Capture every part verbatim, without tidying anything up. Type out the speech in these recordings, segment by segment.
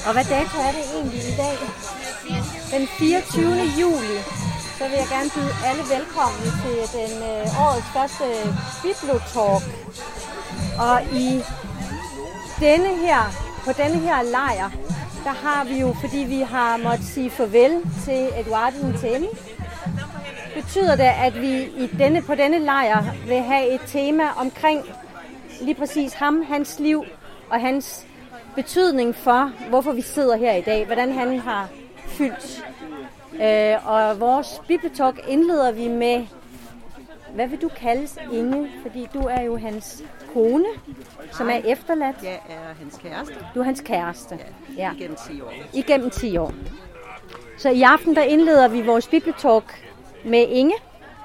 Og hvad dato er det egentlig i dag? Den fireogtyvende juli. Så vil jeg gerne byde alle velkommen til den øh, årets første Biblotalk. Og i denne her, på denne her lejr, der har vi jo, fordi vi har måttet sige farvel til Eduardo Ntemi, betyder det, at vi i denne, på denne lejr vil have et tema omkring lige præcis ham, hans liv og hans betydning for, hvorfor vi sidder her i dag, hvordan han har fyldt. Øh, og vores Biblotalk indleder vi med, hvad vil du kaldes, Inge? Fordi du er jo hans kone, som er efterladt. Jeg er hans kæreste. Du er hans kæreste. Ja, ja. Igennem ti år. Igennem ti år. Så i aften, der indleder vi vores Biblotalk med Inge.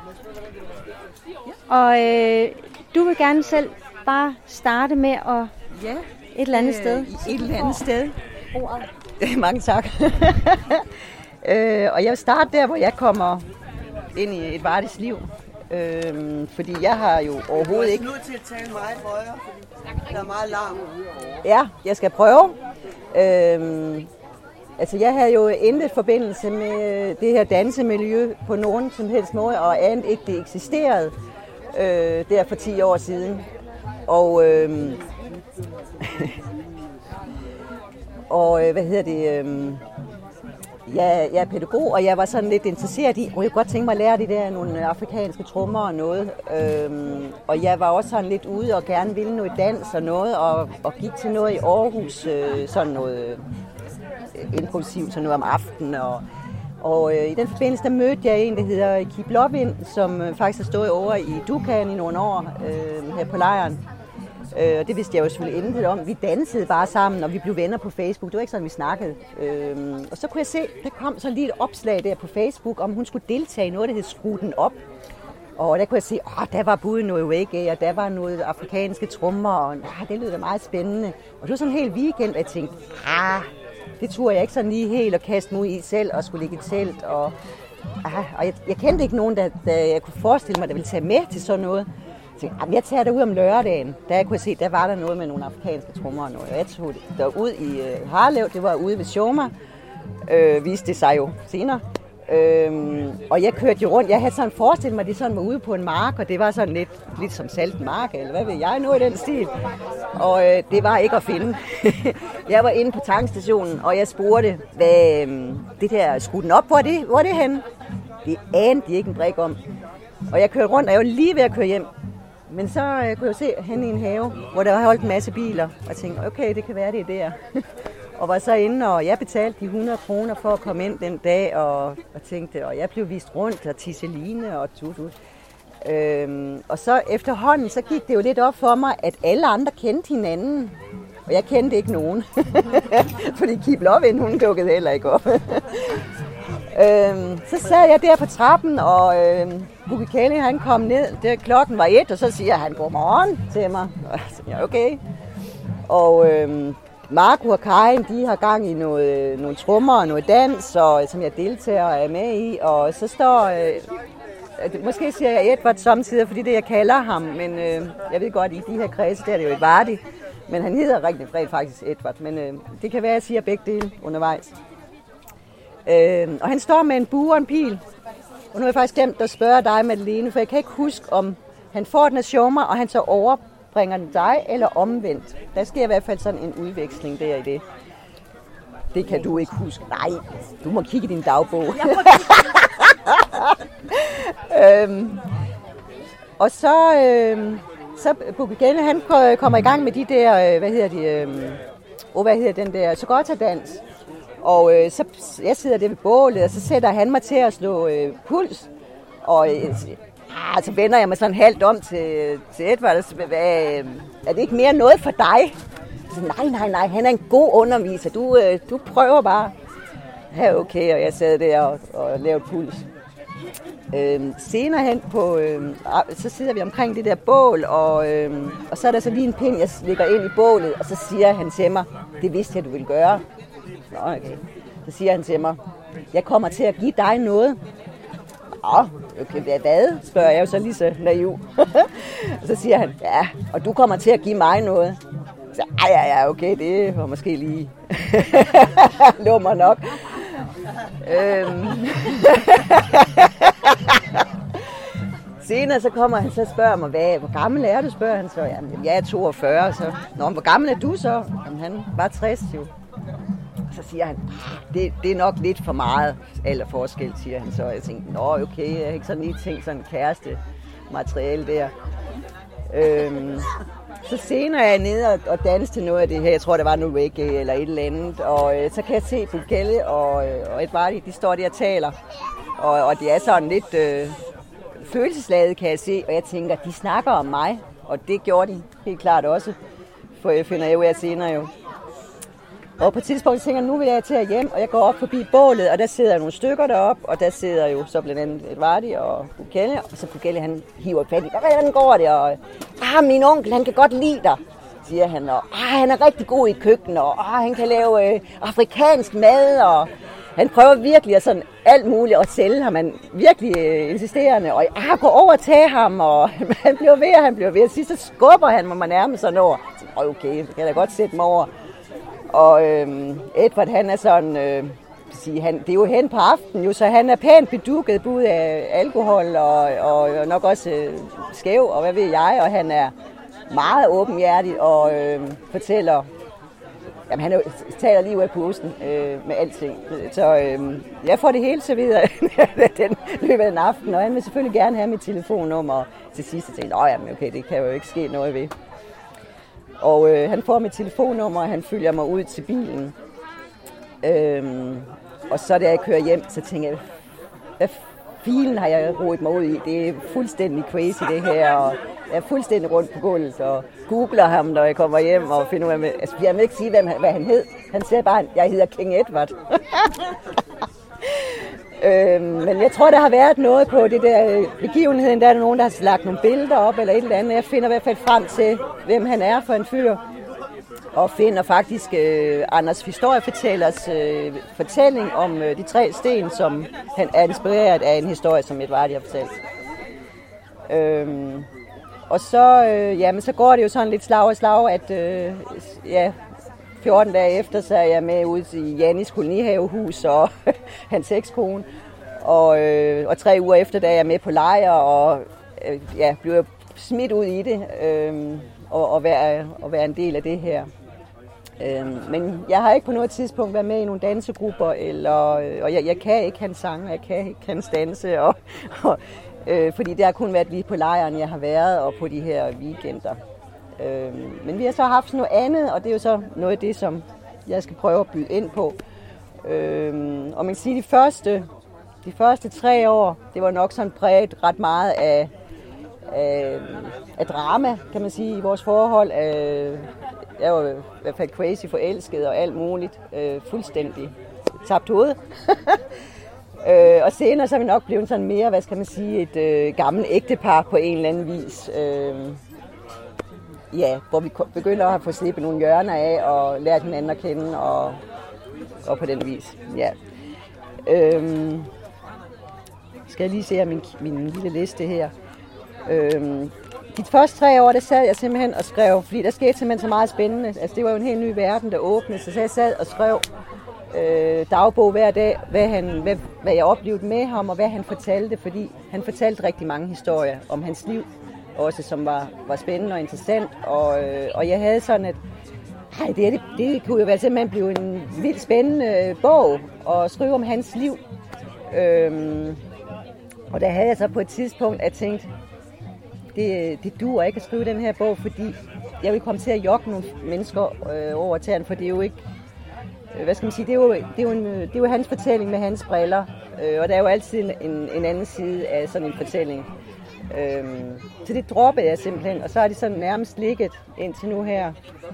Ja. Og øh, du vil gerne selv bare starte med at ja. et eller andet sted. Et eller andet sted. Mange tak. øh, og jeg vil starte der, hvor jeg kommer ind i et Vardis liv. Øh, fordi jeg har jo overhovedet ikke... Du er nødt til at tale meget højere, fordi der er meget larm. Ja, jeg skal prøve. Øh, altså, jeg havde jo intet forbindelse med det her dansemiljø på nogen som helst måde, og andet ikke det eksisterede øh, der for ti år siden. Og... Øh, og øh, hvad hedder det... Øh, Jeg, jeg er pædagog, og jeg var sådan lidt interesseret i, og jeg kunne godt tænke mig at lære de der nogle afrikanske trommer og noget. Øhm, og jeg var også sådan lidt ude og gerne ville noget dans og noget, og, og gik til noget i Aarhus, øh, sådan noget øh, impulsivt, sådan noget om aftenen. Og, og øh, i den forbindelse, der mødte jeg en, der hedder Kip Lovind, som øh, faktisk har stået over i Dukan i nogle år øh, her på lejren. Øh, og det vidste jeg jo selvfølgelig intet om. Vi dansede bare sammen, og vi blev venner på Facebook. Det var ikke sådan, vi snakkede. Øh, og så kunne jeg se, der kom så lige et opslag der på Facebook, om hun skulle deltage i noget, der hed Skru den op. Og der kunne jeg se, åh, der var både noget reggae, og der var noget afrikanske trommer, og ah, det lød da meget spændende. Og det var sådan en hel weekend, og jeg tænkte, ah, det turde jeg ikke sådan lige helt at kaste mig ud i selv, og skulle ligge i telt. Og, ah, og jeg, jeg kendte ikke nogen, der, der jeg kunne forestille mig, der ville tage med til sådan noget. Jeg tænkte, jeg tager derud om lørdagen. Da jeg kunne se, der var der noget med nogle afrikanske trommer og noget. Jeg tog derud i uh, Harlev, det var ude ved Sjoma, øh, viste det sig jo senere. Øhm, og jeg kørte jo rundt, jeg havde sådan forestillet mig, at det sådan var ude på en mark, og det var sådan lidt, lidt som Salten Mark, eller hvad ved jeg, noget i den stil. Og øh, det var ikke at finde. Jeg var inde på tankstationen, og jeg spurgte, hvad øh, det der, skru den op, hvor er det, hvor er det henne? Det anede de ikke en brik om. Og jeg kørte rundt, og jeg var lige ved at køre hjem. Men så øh, kunne jeg se hen i en have, hvor der var holdt en masse biler, og jeg tænkte, okay, det kan være, det er der. Og var så inde, og jeg betalte de hundrede kroner for at komme ind den dag, og, og tænkte, og jeg blev vist rundt, og Tisseline og tutut. Øhm, og så efterhånden, så gik det jo lidt op for mig, at alle andre kendte hinanden, og jeg kendte ikke nogen. Fordi Kip Lovind, hun dukkede heller ikke op. øhm, så sad jeg der på trappen, og øhm, Buki Kelly, han kom ned, det, klokken var et, og så siger han, godmorgen til mig. Og så siger jeg, okay. Og øhm, Marco og Karin, de har gang i noget, nogle trommer og noget dans, og, som jeg deltager og er med i. Og så står, øh, måske siger jeg Edvard samtidig, fordi det jeg kalder ham, men øh, jeg ved godt, i de her kredse, der er det jo et Vardi. Men han hedder rigtig rent faktisk Edvard, men øh, det kan være, at jeg siger begge dele undervejs. Øh, og han står med en bue og en pil. Og nu har jeg faktisk glemt at spørge dig, Madeleine, for jeg kan ikke huske, om han får den af Sjoma, og han så overbringer den dig, eller omvendt. Der sker i hvert fald sådan en udveksling der i det. Det kan du ikke huske. Nej, du må kigge i din dagbog. øhm, og så, øhm, så Bukigene, han kommer i gang med de der, hvad hedder de, øhm, oh, hvad hedder den der, Sogota-dans. Og øh, så jeg sidder der ved bålet, og så sætter han mig til at slå øh, puls. Og øh, ah, så vender jeg mig sådan halvt om til, til Edvard, og så, hvad, er det ikke mere noget for dig? Så, nej, nej, nej, han er en god underviser, du, øh, du prøver bare. Ja, okay, og jeg sad der og, og lavede puls. Øh, senere hen på, øh, så sidder vi omkring det der bål, og, øh, og så er der så lige en pind, jeg lægger ind i bålet, og så siger han til mig, det vidste jeg, du ville gøre. Nå, okay. Så siger han til mig, jeg kommer til at give dig noget. Nå, okay, hvad? Spørger jeg jo så lige så naiv. Så siger han, ja, og du kommer til at give mig noget. Så ja, ja, ja, okay, det var måske lige Lummer nok. øhm. Senere så kommer han så og spørger mig, hvad, hvor gammel er du, spørger han så. Jamen, jeg er toogfyrre, så. Nå, hvor gammel er du så? Jamen, han var tres jo. Så siger han, det, det er nok lidt for meget alderforskel, siger han så. Jeg tænkte, nå okay, jeg har ikke sådan lige tænkt sådan en kæreste materiale der. Øhm, så senere er jeg nede og, og danse til noget af det her. Jeg tror, der var noget reggae eller et eller andet. Og øh, så kan jeg se Bukele og, øh, og Edvardi, de står der og taler. Og, og de er sådan lidt øh, følelsesladet, kan jeg se. Og jeg tænker, de snakker om mig. Og det gjorde de helt klart også. For jeg finder jo af senere jo. Og på et tidspunkt tænker jeg, nu vil jeg til at hjem, og jeg går op forbi bålet, og der sidder nogle stykker deroppe, og der sidder jo så blandt andet Edvardi og Bukele, og så Bukele, han hiver fat i, hvordan går det, og ah, min onkel, han kan godt lide dig, siger han, og ah, han er rigtig god i køkken, og ah, han kan lave øh, afrikansk mad, og han prøver virkelig at sådan alt muligt at sælge ham, han virkelig øh, insisterende, og ah, gå over og tage ham, og han bliver ved, og han bliver ved, og sidst så skubber han mig nærmest sådan over, så, okay, så kan jeg da godt sætte mig over. Og øhm, Edvard, han er sådan, øh, sige, han, det er jo hen på aftenen, jo, så han er pænt bedukket både af alkohol og, og, og nok også øh, skæv, og hvad ved jeg, og han er meget åbenhjertig og øh, fortæller, jamen han er, taler lige ud af posen øh, med alting. Så øh, jeg får det hele så videre den løbet af den aften, og han vil selvfølgelig gerne have mit telefonnummer til sidst, og tænkte, åh jamen okay, det kan jo ikke ske noget ved. Og øh, han får mit telefonnummer, og han følger mig ud til bilen. Øhm, og så da jeg kører hjem, så tænker jeg, hvad filen har jeg rodet mig ud i? Det er fuldstændig crazy det her, og jeg er fuldstændig rundt på gulvet, og googler ham, når jeg kommer hjem, og finder ud af, altså jeg vil ikke sige, hvad, hvad han hed. Han siger bare, at jeg hedder King Edward. Øhm, men jeg tror, der har været noget på det der begivenheden. Der er der nogen, der har lagt nogle billeder op eller et eller andet. Jeg finder i hvert fald frem til, hvem han er for en fyr. Og finder faktisk øh, Anders historiefortællers øh, fortælling om øh, de tre sten, som han er inspireret af en historie, som Edvardi har fortalt. Øhm, og så, øh, jamen, så går det jo sådan lidt slag og slag, at øh, ja, fjorten dage efter, så er jeg med ud i Jannis kolonihavehus og hans ekskone. Og, øh, og tre uger efter, der er jeg med på lejr og øh, ja, bliver smidt ud i det øh, og, og, være, og være en del af det her. Øh, men jeg har ikke på noget tidspunkt været med i nogle dansegrupper, eller, og jeg, jeg kan ikke hans sange, jeg kan ikke hans danse, og, og, øh, fordi det har kun været lige på lejren, jeg har været, og på de her weekender. Øh, men vi har så haft noget andet, og det er jo så noget af det, som jeg skal prøve at byde ind på. Øh, og man kan sige, at de første, de første tre år, det var nok sådan præget ret meget af, af, af drama, kan man sige, i vores forhold. Af, jeg var i hvert fald crazy forelsket og alt muligt. Øh, fuldstændig tabt hoved. øh, og senere så er vi nok blevet sådan mere, hvad skal man sige, et øh, gammelt ægtepar på en eller anden vis. Øh, ja, hvor vi begynder at få slippet nogle hjørner af og lært hinanden at kende og, og på den vis. Ja. Øh, skal jeg lige se min, min lille liste her. Øh, De første tre år, der sad jeg simpelthen og skrev, fordi der skete simpelthen så meget spændende. Altså, det var jo en helt ny verden, der åbnede, så jeg sad og skrev øh, dagbog hver dag, hvad, han, hvad, hvad jeg oplevede med ham, og hvad han fortalte, fordi han fortalte rigtig mange historier om hans liv, også som var, var spændende og interessant. Og, øh, og jeg havde sådan, at hej, det, det, det kunne jo være simpelthen blive en vildt spændende bog at skrive om hans liv. Øhm, og der havde jeg så på et tidspunkt, at tænkt, Det, det duer ikke at skrive den her bog, fordi jeg vil komme til at jogge nogle mennesker øh, over tæren, for det er jo ikke, øh, hvad skal man sige, det er jo, det er jo, en, det er jo hans fortælling med hans briller, øh, og der er jo altid en, en anden side af sådan en fortælling. Øh, så det droppede jeg simpelthen, og så har det sådan nærmest ligget indtil nu her,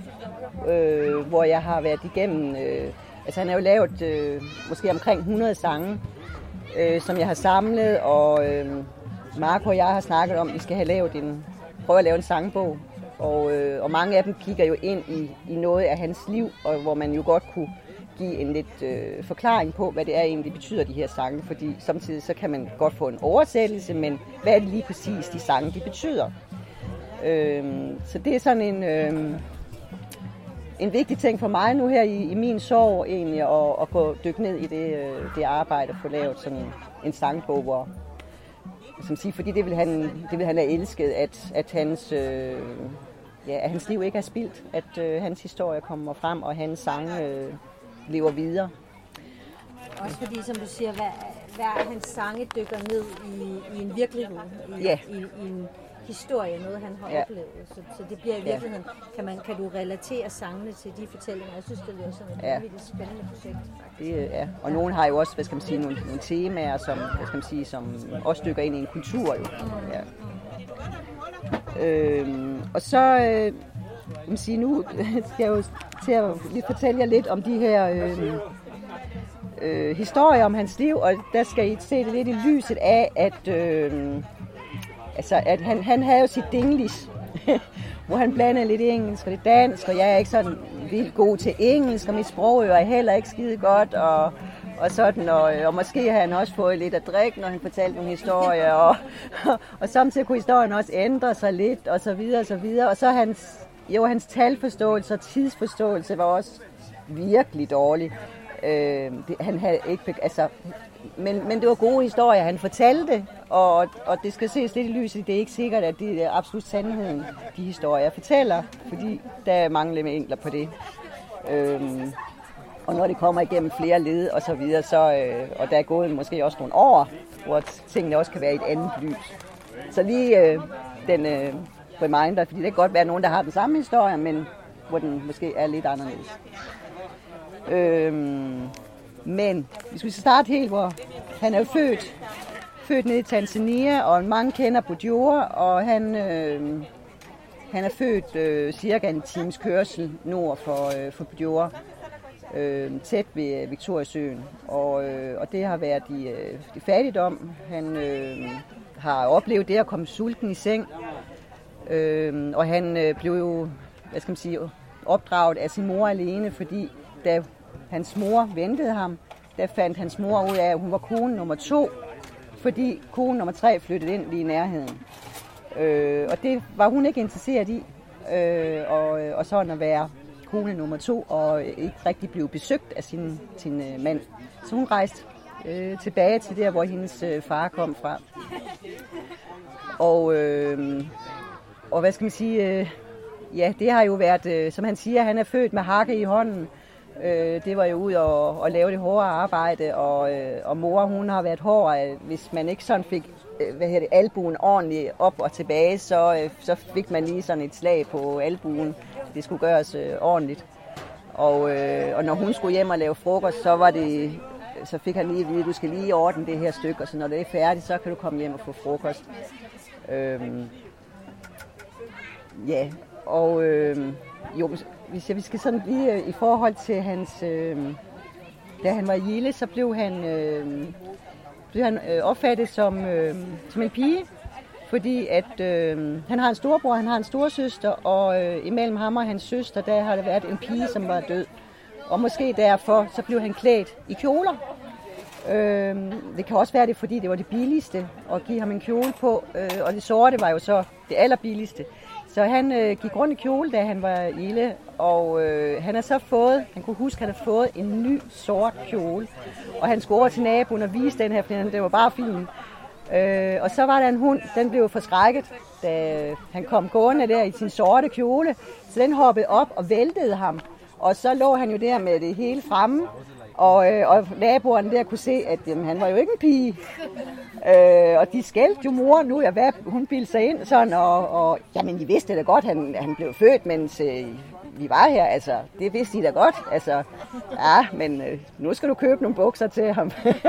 øh, hvor jeg har været igennem, øh, altså han har jo lavet øh, måske omkring hundrede sange, øh, som jeg har samlet, og øh, Marco og jeg har snakket om, at vi skal have lavet en, prøve at lave en sangbog, og, øh, og mange af dem kigger jo ind i, i noget af hans liv, og hvor man jo godt kunne give en lidt øh, forklaring på, hvad det er egentlig betyder, de her sange, fordi samtidig så kan man godt få en oversættelse, men hvad er det lige præcis, de sange, de betyder? Øh, så det er sådan en, øh, en vigtig ting for mig nu her i, i min sorg egentlig, at, at gå dykke ned i det, det arbejde og få lavet sådan en, en sangbog, hvor, som siger, fordi det vil han, det vil han have elsket, at, at, hans, øh, ja, at hans liv ikke er spildt, at øh, hans historie kommer frem, og hans sange øh, lever videre. Også fordi, som du siger, hver, hver hans sange dykker ned i, i en virkelighed, i, ja. i, i en historie, noget han har ja. oplevet. Så, så det bliver i virkeligheden, ja. kan, man, kan du relatere sangene til de fortællinger? Jeg synes, det er sådan et ja. virkelig spændende projekt. Det, ja. Og nogen har jo også, hvad skal man sige, nogle, nogle temaer, som, hvad skal man sige, som også dykker ind i en kultur. Jo. Mm. Ja. Øhm, og så, øh, man sige, nu skal jeg jo til at lidt fortælle jer lidt om de her øh, øh, historier om hans liv, og der skal I se det lidt i lyset af, at, øh, altså, at han, han havde jo sit dinglish, hvor han blandede lidt engelsk og lidt dansk, og jeg er ikke sådan vildt god til engelsk, og mit sprog er heller ikke skide godt, og, og sådan, og, og måske har han også fået lidt at drikke, når han fortalte nogle historier, og, og, og samtidig kunne historien også ændre sig lidt, og så videre, og så videre, og så hans, jo, hans talforståelse og tidsforståelse var også virkelig dårlig. Øh, det, han havde ikke, altså, men, men det var gode historier, han fortalte, og, og det skal ses lidt i lyset. Det er ikke sikkert, at det er absolut sandheden, de historier jeg fortæller, fordi der er mange vinkler på det. Øh, og når det kommer igennem flere led og så videre, så, øh, og der er gået måske også nogle år, hvor tingene også kan være i et andet lys. Så lige øh, den øh, reminder, fordi det kan godt være nogen, der har den samme historie, men hvor den måske er lidt anderledes. Øhm, men hvis vi skal starte helt, hvor han er jo født, født nede i Tanzania, og mange kender Bujumbura, og han, øh, han er født øh, cirka en times kørsel nord for, øh, for Bujumbura, øh, tæt ved Victoriasøen, og, øh, og det har været i, øh, i fattigdom. Han øh, har oplevet det at komme sulten i seng, øh, og han øh, blev jo, hvad skal man sige, opdraget af sin mor alene, fordi da hans mor ventede ham, der fandt hans mor ud af, at hun var kone nummer to, fordi kone nummer tre flyttede ind lige i nærheden. Øh, og det var hun ikke interesseret i, øh, og, og sådan at være kone nummer to, og ikke rigtig blive besøgt af sin, sin øh, mand. Så hun rejste øh, tilbage til der, hvor hendes øh, far kom fra. Og, øh, og hvad skal man sige, øh, ja, det har jo været, øh, som han siger, han er født med hakke i hånden. Øh, det var jo ud og, og lave det hårde arbejde, og, øh, og mor, hun har været hård. Hvis man ikke sådan fik øh, hvad hedder det, albuen ordentligt op og tilbage, så, øh, så fik man lige sådan et slag på albuen. Det skulle gøres øh, ordentligt. Og, øh, og når hun skulle hjem og lave frokost, så var det, så fik han lige at vide, at du skal lige ordne det her stykke, og så når det er færdigt, så kan du komme hjem og få frokost. Øh, ja, og øh, jo, hvis jeg, vi skal sådan lige øh, i forhold til hans, øh, da han var lille, så blev han, øh, blev han øh, opfattet som, øh, som en pige, fordi at øh, han har en storbror, han har en storesøster, og øh, imellem ham og hans søster, der har der været en pige, som var død. Og måske derfor, så blev han klædt i kjoler. Øh, det kan også være det, fordi det var det billigste at give ham en kjole på, øh, og det sorte var jo så det allerbilligste. Så han øh, gik rundt i kjole, da han var lille, og øh, han har så fået, han kunne huske, at han havde fået en ny sort kjole. Og han skulle over til naboen og vise den her, fordi det var bare fin. Øh, og så var der en hund, den blev forskrækket, da han kom gående der i sin sorte kjole. Så den hoppede op og væltede ham. Og så lå han jo der med det hele fremme. Og, øh, og naboerne der kunne se, at jamen, han var jo ikke en pige. Øh, og de skældte jo mor nu, ja, hvad hun bildte sig ind sådan, og, og jamen, de vidste da godt, at han, han blev født, mens øh, vi var her, altså, det vidste de da godt, altså, ja, men øh, nu skal du købe nogle bukser til ham.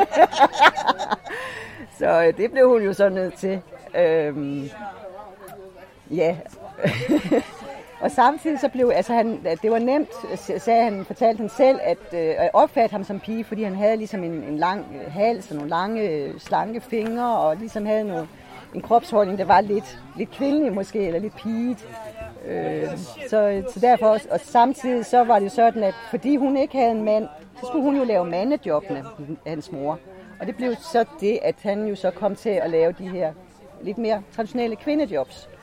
Så øh, det blev hun jo så nødt til. Øh, ja. Og samtidig så blev, altså han, det var nemt, sagde han, fortalte han selv, at øh, opfatte ham som pige, fordi han havde ligesom en, en lang hals og nogle lange, slanke fingre, og ligesom havde nogle, en kropsholdning, der var lidt, lidt kvindelig måske, eller lidt piget. Øh, så, så derfor også, og samtidig så var det sådan, at fordi hun ikke havde en mand, så skulle hun jo lave mandejobbene, hans mor. Og det blev så det, at han jo så kom til at lave de her lidt mere traditionelle kvindejobs.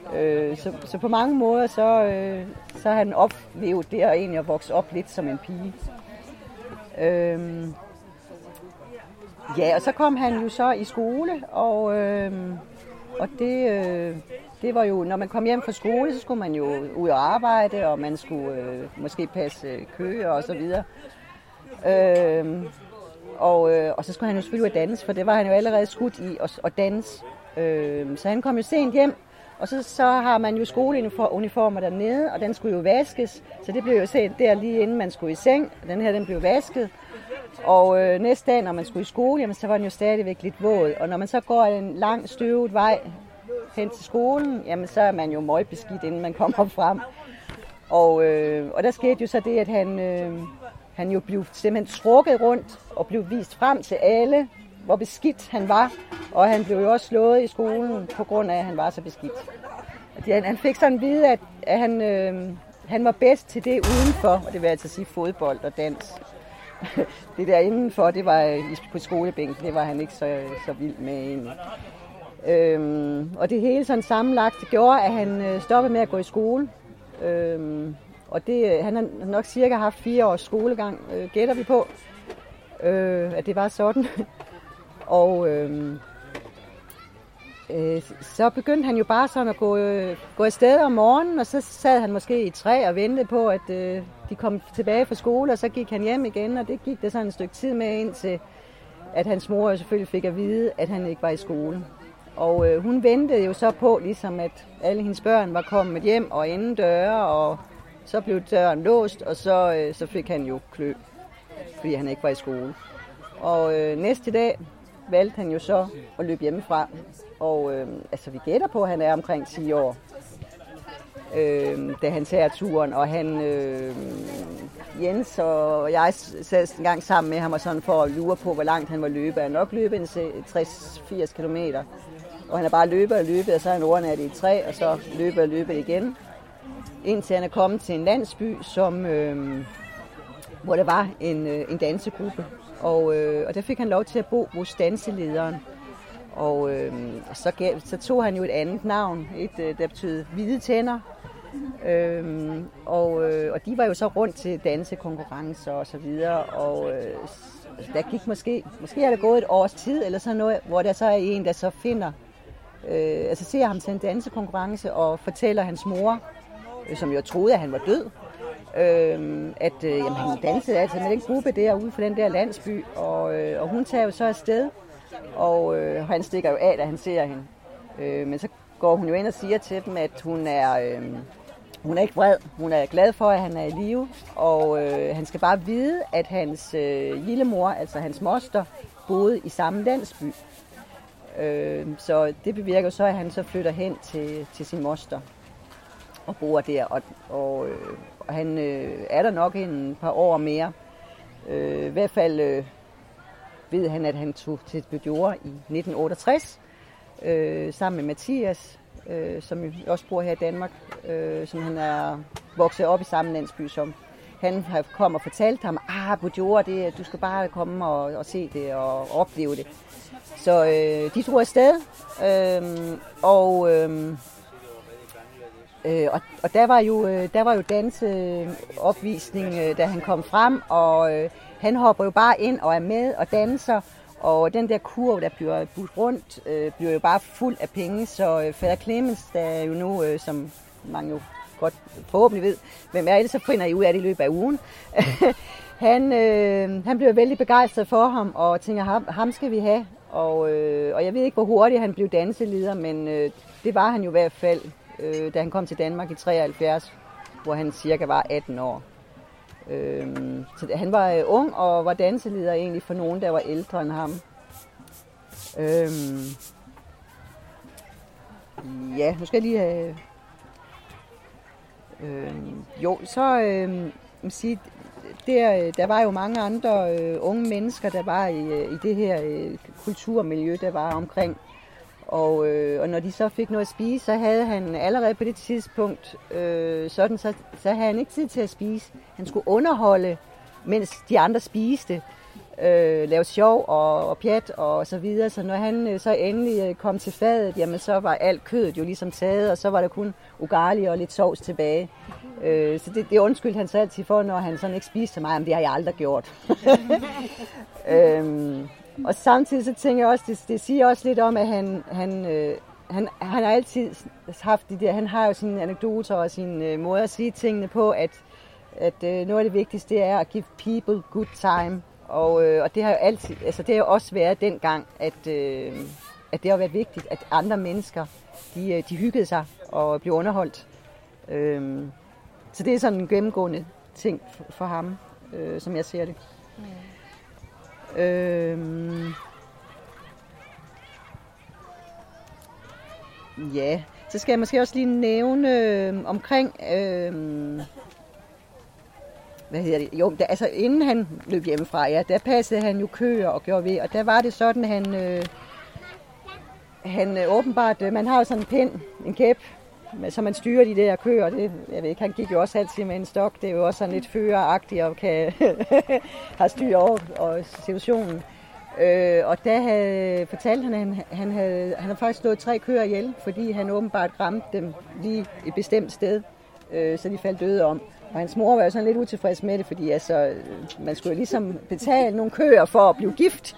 Øh, så, så på mange måder, så, øh, så har han oplevet det, og egentlig at vokse op lidt som en pige. Øh, ja, og så kom han jo så i skole, og, øh, og det, øh, det var jo, når man kom hjem fra skole, så skulle man jo ud og arbejde, og man skulle øh, måske passe køer og så videre. Øh, og, øh, og så skulle han jo selvfølgelig ud at danse, for det var han jo allerede skudt i at, at danse. Øh, så han kom jo sent hjem, og så, så har man jo skoleuniformer dernede, og den skulle jo vaskes, så det blev jo set der lige inden man skulle i seng. Den her, den blev vasket, og øh, næste dag, når man skulle i skole, jamen, så var den jo stadigvæk lidt våd. Og når man så går en lang støvet vej hen til skolen, jamen, så er man jo møgbeskidt, inden man kommer frem. Og, øh, og der skete jo så det, at han, øh, han jo blev simpelthen trukket rundt og blev vist frem til alle, hvor beskidt han var. Og han blev jo også slået i skolen, på grund af, at han var så beskidt. Han, han fik sådan at vide, at, at han, øh, han var bedst til det udenfor, og det vil altså sige fodbold og dans. Det der indenfor, det var på skolebænken, det var han ikke så, så vild med egentlig. Øhm, og det hele sådan sammenlagt gjorde, at han stoppede med at gå i skole. Øhm, og det, han har nok cirka haft fire års skolegang, øh, gætter vi på, øh, at det var sådan. Og øh, øh, så begyndte han jo bare sådan at gå, øh, gå afsted om morgenen, og så sad han måske i træ og ventede på, at øh, de kom tilbage fra skole, og så gik han hjem igen, og det gik der sådan et stykke tid med, indtil at hans mor selvfølgelig fik at vide, at han ikke var i skole. Og øh, hun ventede jo så på, ligesom at alle hendes børn var kommet hjem og inden døre, og så blev døren låst, og så, øh, så fik han jo klø, fordi han ikke var i skole. Og øh, næste dag valgte han jo så at løbe hjemmefra, og øh, altså vi gætter på, at han er omkring ti år, øh, da han tager turen, og han, øh, Jens og jeg sad en gang sammen med ham og sådan for at lure på, hvor langt han var løbet. Han nok løbet en tres til firs kilometer, og han er bare løbet og løbet, og så er han overnattet i træ, og så løbet og løbet igen, indtil han er kommet til en landsby, som, øh, hvor der var en, en dansegruppe. Og, øh, og der fik han lov til at bo hos danselederen. Og øh, så, gav, så tog han jo et andet navn, et, der betød hvide tænder. Øh, og, øh, og de var jo så rundt til dansekonkurrencer og så videre. Og øh, der gik måske, måske er der gået et års tid eller sådan noget, hvor der så er en, der så finder, øh, altså ser ham til en dansekonkurrence og fortæller hans mor, øh, som jo troede, at han var død, Øh, at øh, jamen, han dansede altså med den gruppe der ude for den der landsby, og, øh, og hun tager jo så afsted, og øh, han stikker jo af, da han ser hende. Øh, men så går hun jo ind og siger til dem, at hun er, øh, hun er ikke vred, hun er glad for, at han er i live, og øh, han skal bare vide, at hans øh, lillemor, altså hans moster, boede i samme landsby. Øh, så det bevirker så, at han så flytter hen til, til sin moster og bor der, og, og, øh, og han øh, er der nok en par år mere. Øh, I hvert fald øh, ved han, at han tog til Bødjord i nitten otteogtres, øh, sammen med Mathias, øh, som også bor her i Danmark, øh, som han er vokset op i samme landsby som. Han har kommet og fortalt ham, ah, Bødjord, det, du skal bare komme og, og se det og opleve det. Så øh, de tog afsted, øh, og... Øh, Øh, og, og der var jo øh, der var jo danseopvisning, øh, da han kom frem, og øh, han hopper jo bare ind og er med og danser, og den der kurv, der bliver budt rundt, øh, bliver jo bare fuld af penge, så øh, fader Clemens, der er jo nu, øh, som mange jo godt forhåbentlig ved, hvem er det, så finder I ud af det i løbet af ugen. han, øh, han bliver vældig begejstret for ham, og tænker, ham, ham skal vi have, og, øh, og jeg ved ikke, hvor hurtigt han blev danseleder, men øh, det var han jo i hvert fald, Øh, da han kom til Danmark i treoghalvfjerds, hvor han cirka var atten år. Øh, så han var øh, ung og var danseleder egentlig for nogen, der var ældre end ham. Øh, ja, nu skal jeg lige have... Øh, jo, så øh, sige, der, der var jo mange andre øh, unge mennesker, der var i, i det her øh, kulturmiljø, der var omkring. Og, øh, og når de så fik noget at spise, så havde han allerede på det tidspunkt, øh, sådan, så, så havde han ikke tid til at spise. Han skulle underholde, mens de andre spiste. øh, lave sjov og, og pjat og så videre. Så når han øh, så endelig øh, kom til fadet, jamen så var alt kødet jo ligesom taget, og så var der kun ugali og lidt sovs tilbage. Øh, så det, det undskyldte han så altid for, når han sådan ikke spiste så meget, men det har jeg aldrig gjort. øhm, og samtidig så tænker jeg også, det, det siger også lidt om, at han, han, øh, han, han har altid haft de der, han har jo sine anekdoter og sine øh, måder at sige tingene på, at, at øh, noget af det vigtigste, det er at give people good time. Og, øh, og det har jo altid, altså det har jo også været dengang, at, øh, at det har været vigtigt, at andre mennesker, de, de hyggede sig og blev underholdt. Øh, så det er sådan en gennemgående ting for, for ham, øh, som jeg ser det. Mm. Øh, ja, så skal jeg måske også lige nævne øh, omkring... Øh, Hvad hedder det? Jo, der, altså inden han løb hjemmefra, ja, der passede han jo køer og gjorde ved, og der var det sådan, han, øh, han øh, åbenbart, øh, man har jo sådan en pind, en kæp, så man styrer de der køer, det, jeg ved ikke, han gik jo også altid med en stok, det er jo også sådan lidt føreragtigt og kan have styr over og situationen. Øh, og der havde, fortalte han, at han, han, havde, han havde faktisk slået tre køer ihjel, fordi han åbenbart ramte dem lige et bestemt sted, øh, så de faldt døde om. Og hans mor var jo sådan lidt utilfreds med det, fordi altså, man skulle jo ligesom betale nogle køer for at blive gift.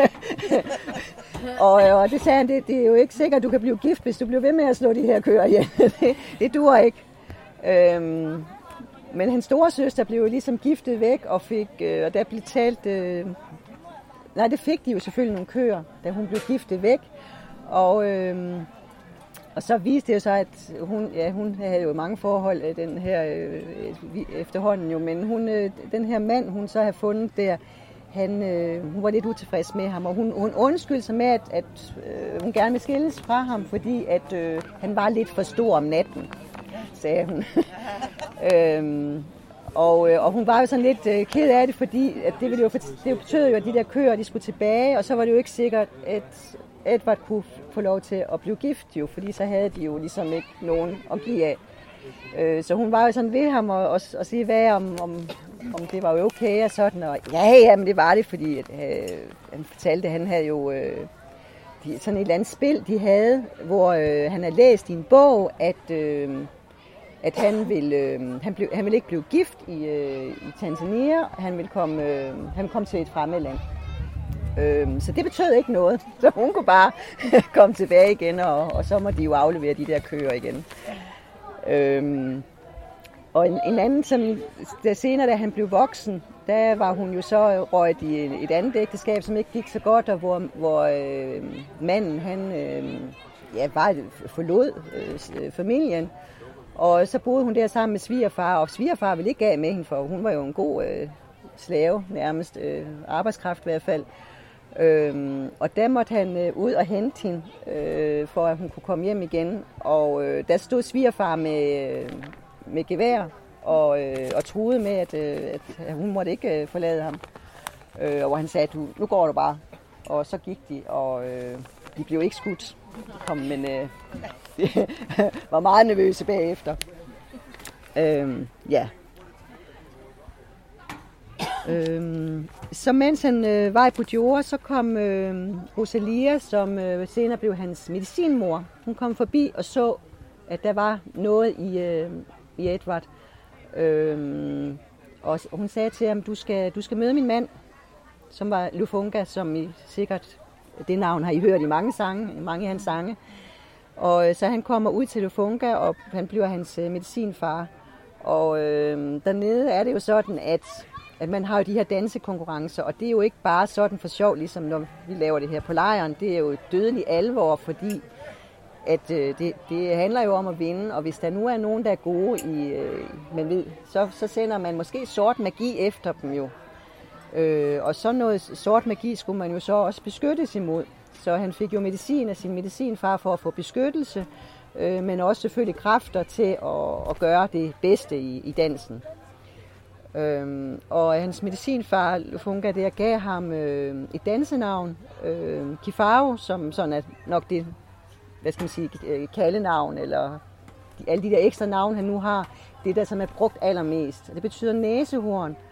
og, og det sagde han, det, det er jo ikke sikkert, at du kan blive gift, hvis du bliver ved med at slå de her køer ihjel. det, det duer ikke. Øhm, men hans store søster blev jo ligesom giftet væk, og, fik, øh, og der blev talt... Øh, nej, det fik de jo selvfølgelig nogle køer, da hun blev giftet væk. Og... Øh, Og så viste det jo så, at hun, ja, hun havde jo mange forhold, den her øh, efterhånden jo, men hun, øh, den her mand, hun så havde fundet der, han, øh, hun var lidt utilfreds med ham, og hun, hun undskyldte sig med, at, at øh, hun gerne ville skilles fra ham, fordi at øh, han var lidt for stor om natten, sagde hun. øhm, og, øh, og hun var jo sådan lidt øh, ked af det, fordi at det, ville jo, det betød jo, at de der køer, de skulle tilbage, og så var det jo ikke sikkert, at Edvard kunne få lov til at blive gift jo, fordi så havde de jo ligesom ikke nogen at give af. Øh, så hun var jo sådan ved ham og, og, og sige, hvad om, om, om det var jo okay og sådan, og ja, ja, men det var det, fordi at, øh, han fortalte, at han havde jo øh, de, sådan et eller andet spil, de havde, hvor øh, han havde læst i en bog, at, øh, at han, ville, øh, han, blev, han ville ikke blive gift i, øh, i Tanzania, han ville komme, øh, han ville komme til et fremmed land. Øhm, så det betød ikke noget. Så hun kunne bare komme tilbage igen, og, og så må de jo aflevere de der køer igen. Øhm, og en, en anden, som der senere, da han blev voksen, der var hun jo så røget i et andet ægteskab, som ikke gik så godt, og hvor, hvor øh, manden, han øh, ja, bare forlod øh, familien. Og så boede hun der sammen med svigerfar, og svigerfar ville ikke af med hende, for hun var jo en god øh, slave, nærmest øh, arbejdskraft i hvert fald. Øhm, og der måtte han øh, ud og hente hende, øh, for at hun kunne komme hjem igen. Og øh, der stod svigerfar med, øh, med gevær og, øh, og truede med, at, øh, at hun måtte ikke øh, forlade ham. Øh, og han sagde, du, nu går du bare. Og så gik de, og øh, de blev ikke skudt. Kom, men øh, de var meget nervøse bagefter. Øh, ja. Øhm, så mens han øh, var i Bujumbura, så kom øh, Rosalia, som øh, senere blev hans medicinmor. Hun kom forbi og så, at der var noget i, øh, i Edvard. Øhm, og hun sagde til ham, du skal, du skal møde min mand, som var Lufunga, som I sikkert, det navn har I hørt i mange sange, mange af hans sange. Og øh, så han kommer ud til Lufunga, og han bliver hans øh, medicinfar. Og øh, dernede er det jo sådan, at at man har jo de her dansekonkurrencer, og det er jo ikke bare sådan for sjov, ligesom når vi laver det her på lejren. Det er jo dødelig alvor, fordi at, øh, det, det handler jo om at vinde, og hvis der nu er nogen, der er gode i, øh, man ved, så, så sender man måske sort magi efter dem jo. Øh, og sådan noget sort magi skulle man jo så også beskyttes imod. Så han fik jo medicin af sin medicinfar for at få beskyttelse, øh, men også selvfølgelig kræfter til at, at gøre det bedste i, i dansen. Øhm, og hans medicinfar, Lufunga, der gav ham øh, et dansenavn, øh, Kifaro, som sådan er nok det, hvad skal man sige, kaldenavn, eller de, alle de der ekstra navn, han nu har, det der, som er brugt allermest. Det betyder næsehorn,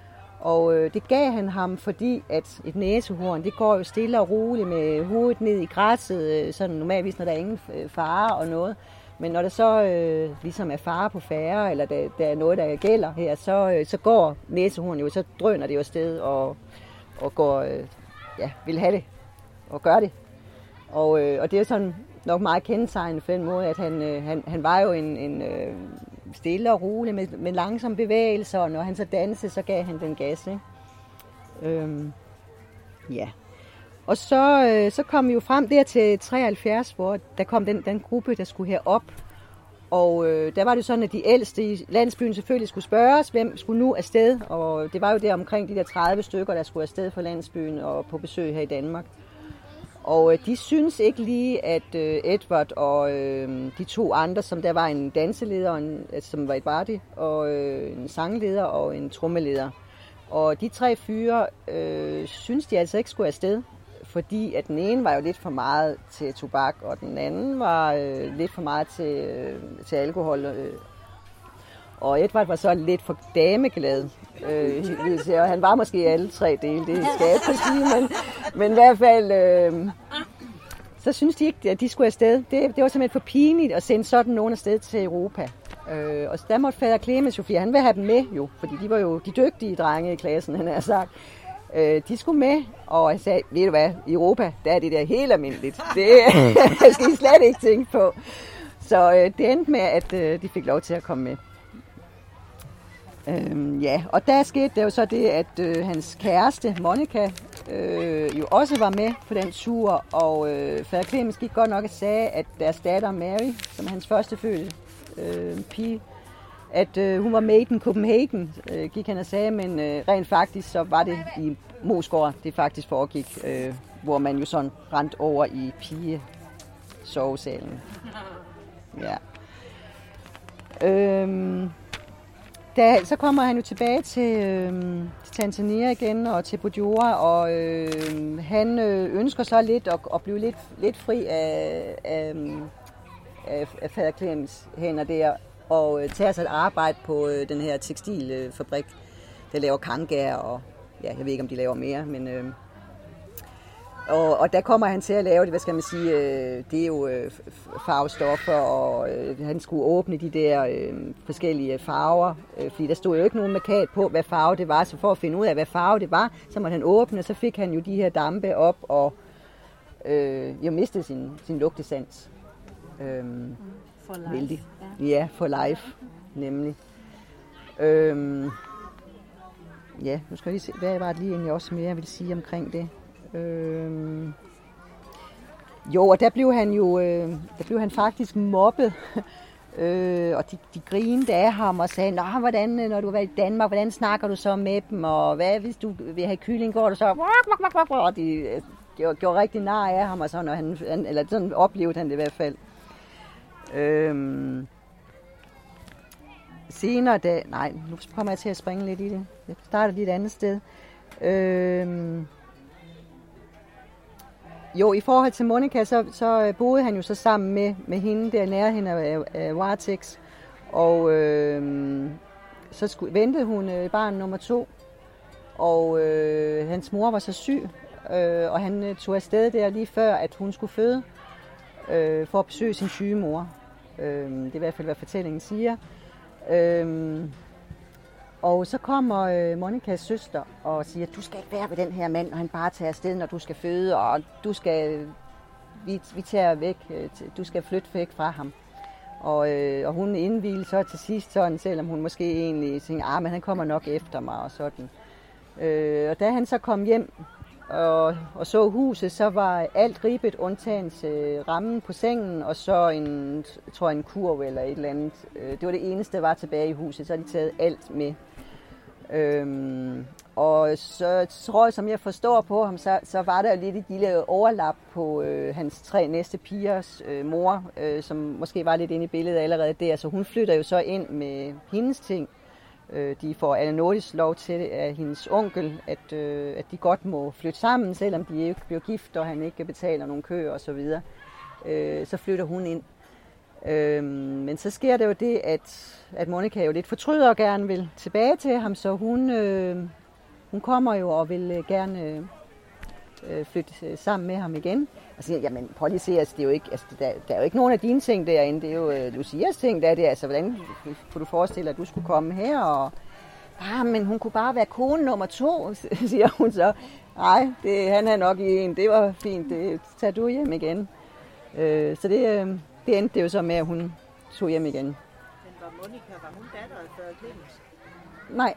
Og øh, det gav han ham, fordi at et næsehorn, det går jo stille og roligt med hovedet ned i græsset, øh, sådan normalvis, når der er ingen fare og noget. Men når der så øh, ligesom er fare på færre, eller der, der er noget, der gælder her, så, øh, så går næsehorn jo, så drøner det jo afsted og, og går, øh, ja, vil have det og gør det. Og, øh, og det er sådan nok meget kendetegnende for den måde, at han, øh, han, han var jo en, en øh, stille og rolig med, med langsomme bevægelser, og når han så dansede, så gav han den gas, ikke? Øhm, ja. Og så, øh, så kom vi jo frem der til treoghalvfjerds, hvor der kom den, den gruppe, der skulle herop. Og øh, der var det sådan, at de ældste i landsbyen selvfølgelig skulle spørges, hvem skulle nu afsted. Og det var jo der omkring de der tredive stykker, der skulle afsted fra landsbyen og på besøg her i Danmark. Og øh, de synes ikke lige, at øh, Edvard og øh, de to andre, som der var en danseleder, en, altså, som var et bardi, og øh, en sangleder og en trommeleder. Og de tre fyre øh, synes de altså ikke skulle afsted, fordi at den ene var jo lidt for meget til tobak, og den anden var øh, lidt for meget til, øh, til alkohol. Øh. Og Edvard var så lidt for dameglad. Øh, og han var måske alle tre dele, det skal jeg ikke sige, men, men i hvert fald, øh, så synes de ikke, at de skulle afsted. Det, det var simpelthen for pinligt at sende sådan nogen afsted til Europa. Øh, og der måtte fader Clemens jo, fordi han ville have dem med jo, fordi de var jo de dygtige drenge i klassen, han har sagt. Øh, de skulle med, og jeg sagde, ved du hvad, i Europa, der er det der helt almindeligt. Det skal I slet ikke tænke på. Så øh, det endte med, at øh, de fik lov til at komme med. Øhm, ja, og der skete der jo så det, at øh, hans kæreste, Monica, øh, jo også var med på den tur, og øh, fader Clemens gik godt nok og sagde, at deres datter Mary, som hans første fødte øh, pige, at øh, hun var made in Copenhagen, øh, gik han og sagde, men øh, rent faktisk så var det i Moesgaard, det faktisk foregik, øh, hvor man jo sådan rent over i pige-sovesalen. Ja. Øhm, da, så kommer han jo tilbage til, øh, til Tanzania igen og til Bujumbura, og øh, han øh, ønsker så lidt at, at blive lidt, lidt fri af, af, af, af fader Clemens hænder der, og øh, tager sig et arbejde på øh, den her tekstilfabrik, øh, der laver kangær, og ja, jeg ved ikke, om de laver mere, men øh, og, og der kommer han til at lave det, hvad skal man sige, øh, det er jo øh, farvestoffer, og øh, han skulle åbne de der øh, forskellige farver, øh, fordi der stod jo ikke nogen markat på, hvad farve det var, så for at finde ud af, hvad farve det var, så måtte han åbne, og så fik han jo de her dampe op, og øh, jo mistede sin, sin lugtesans. Øh, For life. Vældig. Ja. ja, for life, nemlig. Øhm, ja, nu skal jeg lige se, hvad var det lige egentlig også mere, jeg ville sige omkring det. Øhm, jo, og der blev han jo, øh, der blev han faktisk mobbet, øh, og de, de grinede af ham og sagde, nå, hvordan, når du var i Danmark, hvordan snakker du så med dem, og hvad, hvis du vil have kylling, går du så, og de gjorde, gjorde rigtig nar af ham, og sådan, og han, eller sådan oplevede han det i hvert fald. Øhm, senere da, nej, nu kommer jeg til at springe lidt i det. Jeg starter lige et andet sted. Øhm, jo, i forhold til Monica, så, så boede han jo så sammen med, med hende der nære hende af, af Vartex, og øhm, så skulle, ventede hun øh, barn nummer to, og øh, hans mor var så syg, øh, og han øh, tog afsted der lige før, at hun skulle føde, øh, for at besøge sin syge mor. Øh, det er i hvert fald, hvad fortællingen siger. Øh, og så kommer øh, Monicas søster og siger, du skal ikke være ved den her mand, og han bare tager afsted, når du skal føde, og du skal, vi, vi tager væk, du skal flytte væk fra ham. Og, øh, og hun indvilede så til sidst sådan, selvom hun måske egentlig tænkte, ah, men han kommer nok efter mig og sådan. Øh, og da han så kom hjem og, og så huset, så var alt ribbet undtagens øh, rammen på sengen, og så en, tror jeg, en kurv eller et eller andet. Øh, det var det eneste, der var tilbage i huset, så har de taget alt med. Øhm, og så tror jeg, som jeg forstår på ham, så, så var der lidt et lille overlap på øh, hans tre næste pigers øh, mor, øh, som måske var lidt inde i billedet allerede der. Så hun flytter jo så ind med hendes ting. Øh, de får allernådigst lov til af hendes onkel, at, øh, at de godt må flytte sammen, selvom de ikke bliver gift, og han ikke betaler nogen køer og så videre. Øh, så flytter hun ind. Øhm, men så sker det jo det, at, at Monica jo lidt fortryder og gerne vil tilbage til ham, så hun, øh, hun kommer jo og vil øh, gerne øh, flytte øh, sammen med ham igen. Og så siger jeg, jamen prøv lige at se, altså, det er jo ikke, altså, der, der er jo ikke nogen af dine ting derinde, det er jo øh, Lucias ting, der er det. Altså, hvordan kunne du forestille dig, at du skulle komme her? Og, ah, men hun kunne bare være kone nummer to, siger hun så. Nej, det, han er nok i en, det var fint, det tager du hjem igen. Øh, så det, øh, det endte det jo så med, at hun tog hjem igen. Men var Monika, var hun datter af Frederik Clemens? Nej.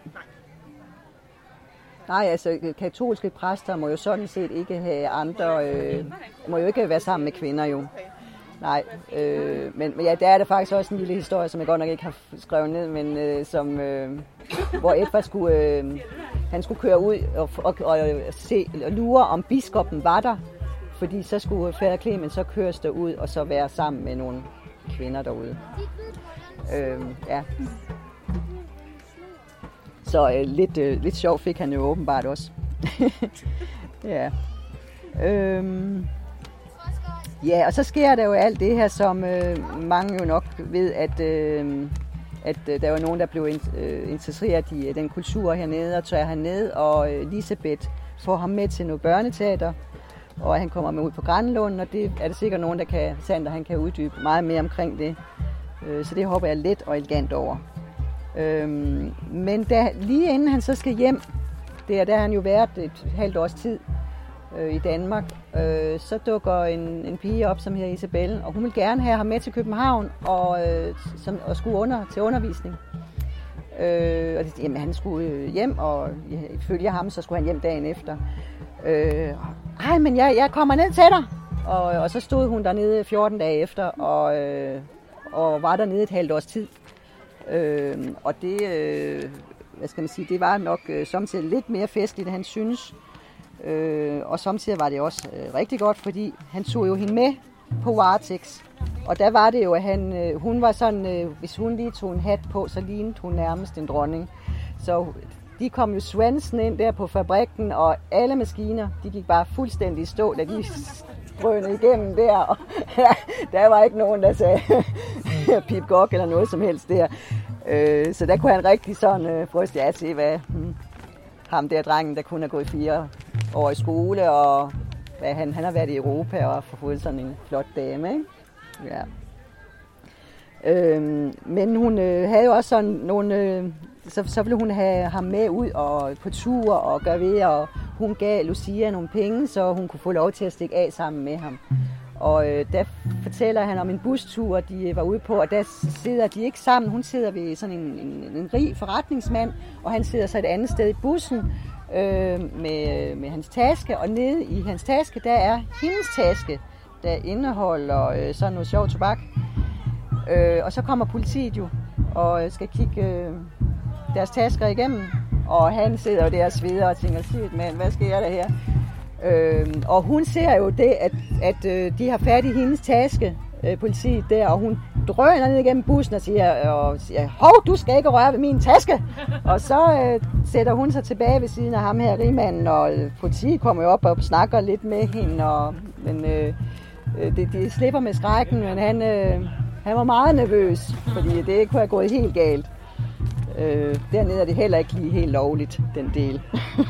Nej, altså katolske præster må jo sådan set ikke have andre, øh, må jo ikke være sammen med kvinder jo. Nej, øh, men, men ja, der er der faktisk også en lille historie, som jeg godt nok ikke har skrevet ned, men øh, som, øh, hvor Edvard skulle, øh, han skulle køre ud og, og, og, se, og lure, om biskoppen var der, fordi så skulle Frederik Clemens så køres derud og så være sammen med nogle kvinder derude. Øh, ja. Så øh, lidt, øh, lidt sjov fik han jo åbenbart også. Ja. Øhm. Ja, og så sker der jo alt det her, som øh, mange jo nok ved, at, øh, at øh, der var nogen, der blev in, øh, interesseret i øh, den kultur hernede, og tager herned, og øh, Elisabeth får ham med til noget børneteater, og han kommer med ud på Grænlund, og det er der sikkert nogen, der kan, Sander, han kan uddybe meget mere omkring det. Øh, så det håber jeg let og elegant over. Øhm, men da, lige inden han så skal hjem, det er der han jo været et halvt års tid øh, i Danmark, øh, så dukker en, en pige op, som hedder Isabelle, og hun vil gerne have ham med til København og, øh, som, og skulle under, til undervisning. Øh, og det, jamen, han skulle øh, hjem, og ifølge ham, så skulle han hjem dagen efter. Øh, Ej, men jeg, jeg kommer ned til dig! Og, og så stod hun dernede fjorten dage efter, og, øh, og var dernede et halvt års tid. Øh, og det, øh, hvad skal man sige, det var nok øh, samtidig lidt mere festligt, end han synes. Øh, og samtidig var det også øh, rigtig godt, fordi han tog jo hende med på Vartex. Og der var det jo, at han, øh, hun var sådan, øh, hvis hun lige tog en hat på, så lignede hun nærmest en dronning. Så de kom jo svansen ind der på fabrikken, og alle maskiner, de gik bare fuldstændig i stå, da de drønede igennem der. Og ja, der var ikke nogen, der sagde pip gok eller noget som helst der. Øh, så der kunne han rigtig sådan øh, bryste af til, hvad hmm, ham der drengen, der kun har gået fire år i skole, og hvad, han, han har været i Europa og fået sådan en flot dame, ikke? Ja. Øh, men hun øh, havde jo også sådan nogle, øh, så, så ville hun have ham med ud og på tur og gøre ved, og hun gav Lucia nogle penge, så hun kunne få lov til at stikke af sammen med ham. Og øh, der fortæller han om en bustur, de var ude på, og der sidder de ikke sammen. Hun sidder ved sådan en, en, en rig forretningsmand, og han sidder så et andet sted i bussen øh, med, med hans taske. Og nede i hans taske, der er hendes taske, der indeholder øh, sådan noget sjov tobak. Øh, og så kommer politiet jo og skal kigge øh, deres tasker igennem. Og han sidder jo der og sveder og tænker, shit mand, hvad sker der her? Øh, og hun ser jo det, at, at øh, de har fat i hendes taske, øh, politiet der, og hun drøner ned igennem bussen og siger, og siger, hov, du skal ikke røre ved min taske. Og så øh, sætter hun sig tilbage ved siden af ham her, rigmanden, og øh, politiet kommer jo op og snakker lidt med hende, og, men øh, det, de slipper med skrækken, men han, øh, han var meget nervøs, fordi det kunne have gået helt galt. Øh, dernede er det heller ikke lige helt lovligt, den del.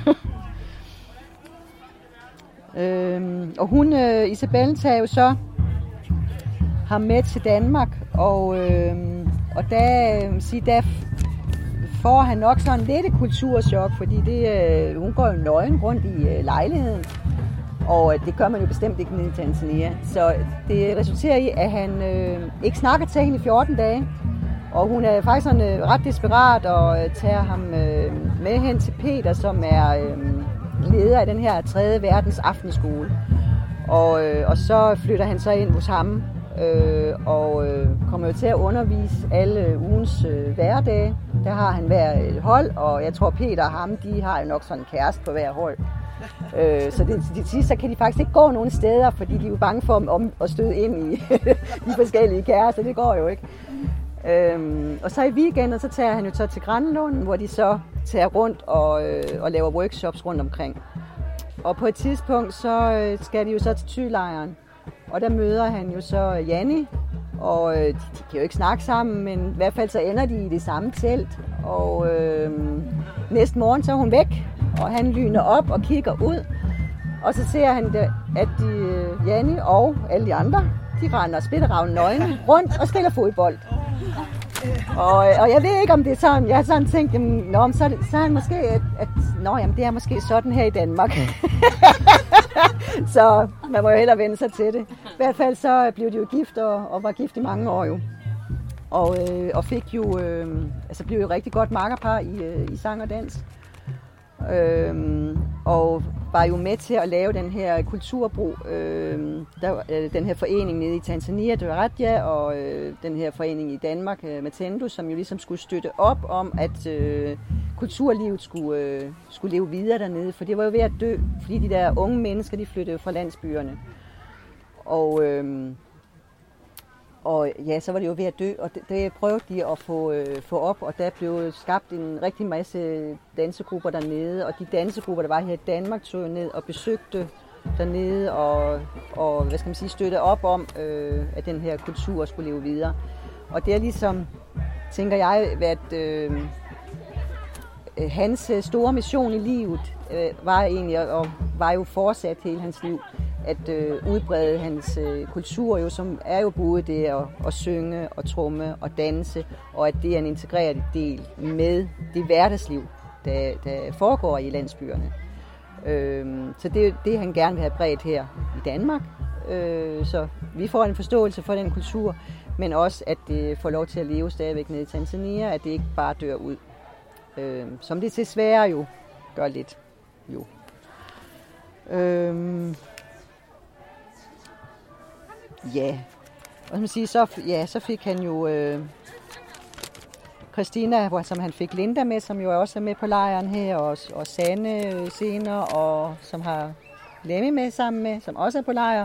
Øhm, og hun, øh, Isabelle, tager jo så ham med til Danmark, og, øh, og der, øh, sige, der får han nok sådan lidt et kulturschok, fordi det, øh, hun går jo nøgen rundt i øh, lejligheden, og øh, det gør man jo bestemt ikke nede i Tanzania. Så det resulterer i, at han øh, ikke snakker til hende i fjorten dage, og hun er faktisk sådan, øh, ret desperat og øh, tager ham øh, med hen til Peter, som er Øh, leder af den her tredje verdens aftenskole. Og, øh, og så flytter han så ind hos ham, øh, og øh, kommer jo til at undervise alle ugens øh, hverdage. Der har han hver et hold, og jeg tror Peter og ham, de har jo nok sådan en kæreste på hver hold. Øh, så det, de sidste, så kan de faktisk ikke gå nogen steder, fordi de er jo bange for om, at støde ind i de forskellige kærester. Det går jo ikke. Øhm, og så i weekenden, så tager han jo så til Grænlund, hvor de så tager rundt og, øh, og laver workshops rundt omkring. Og på et tidspunkt, så øh, skal de jo så til Thylejren, og der møder han jo så Janni, og øh, de, de kan jo ikke snakke sammen, men i hvert fald så ender de i det samme telt, og øh, næste morgen så er hun væk, Og han lyner op og kigger ud, og så ser han, det, at de, Janni og alle de andre, de render splitteravn nøgne rundt og spiller fodbold. Og, og jeg ved ikke, om det er sådan, jeg har sådan tænkt, jamen, nå, så, så er han måske, at, at nå, jamen, det er måske sådan her i Danmark. Så man må jo hellere vende sig til det. I hvert fald så blev de jo gift og, og var gift i mange år jo. Og, øh, og fik jo, øh, altså blev jo et rigtig godt makkerpar i, øh, i sang og dans. Øh, og var jo med til at lave den her kulturbro, øh, der, øh, den her forening nede i Tanzania, Dwaradja, og øh, den her forening i Danmark, øh, Matendo, som jo ligesom skulle støtte op om, at øh, kulturlivet skulle, øh, skulle leve videre dernede, for det var jo ved at dø, fordi de der unge mennesker, de flyttede fra landsbyerne. Og, øh, og ja, så var det jo ved at dø, og det, det prøvede de at få, øh, få op, og der blev skabt en rigtig masse dansegrupper dernede, og de dansegrupper, der var her i Danmark, tog ned og besøgte dernede, og, og hvad skal man sige, støtte op om, øh, at den her kultur skulle leve videre. Og det er ligesom, tænker jeg, at øh, hans store mission i livet øh, var egentlig, og var jo fortsat hele hans liv, at øh, udbrede hans øh, kultur, jo, som er jo både det at, at synge og tromme og danse, og at det er en integreret del med det hverdagsliv, der, der foregår i landsbyerne. Øh, så det er det, han gerne vil have bredt her i Danmark. Øh, så vi får en forståelse for den kultur, men også, at det får lov til at leve stadigvæk nede i Tanzania, at det ikke bare dør ud. Øh, som det desværre jo gør lidt. Jo. Øh, Ja, og man siger, så, ja, så fik han jo øh, Christina, hvor, som han fik Linda med, som jo også er med på lejren her, og, og Sanne senere, og som har Lemmy med sammen med, som også er på lejr.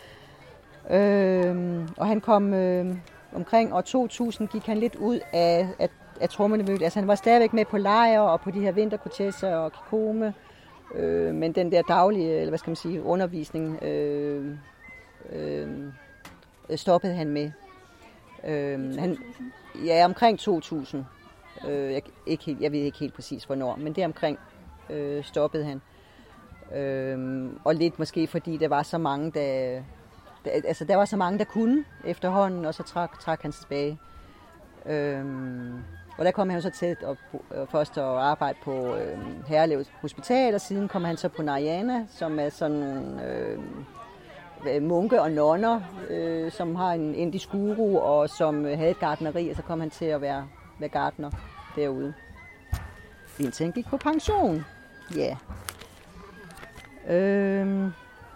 Øh, og han kom øh, omkring år to tusind, gik han lidt ud af, af, af trommene. Altså han var stadigvæk med på lejr og på de her vinterkortesser og kikome, øh, men den der daglige, eller hvad skal man sige, undervisning, øh, øh, stoppede han med. Øh, han, ja, omkring to tusind. Øh, jeg, ikke helt, jeg ved ikke helt præcis hvornår, men det er omkring øh, stoppede han. Øh, og lidt måske fordi der var så mange, der, der, altså der var så mange, der kunne efterhånden, og så trak, trak han tilbage. Øh, og der kom han jo så til at, øh, først at arbejde på øh, Herlev Hospital, og siden kom han så på Narayana, som er sådan øh, munke og nonner, øh, som har en indisk guru, og som havde et gartneri, og så kom han til at være, være gartner derude. Indtil han gik på pension. Ja. Yeah. Øhm.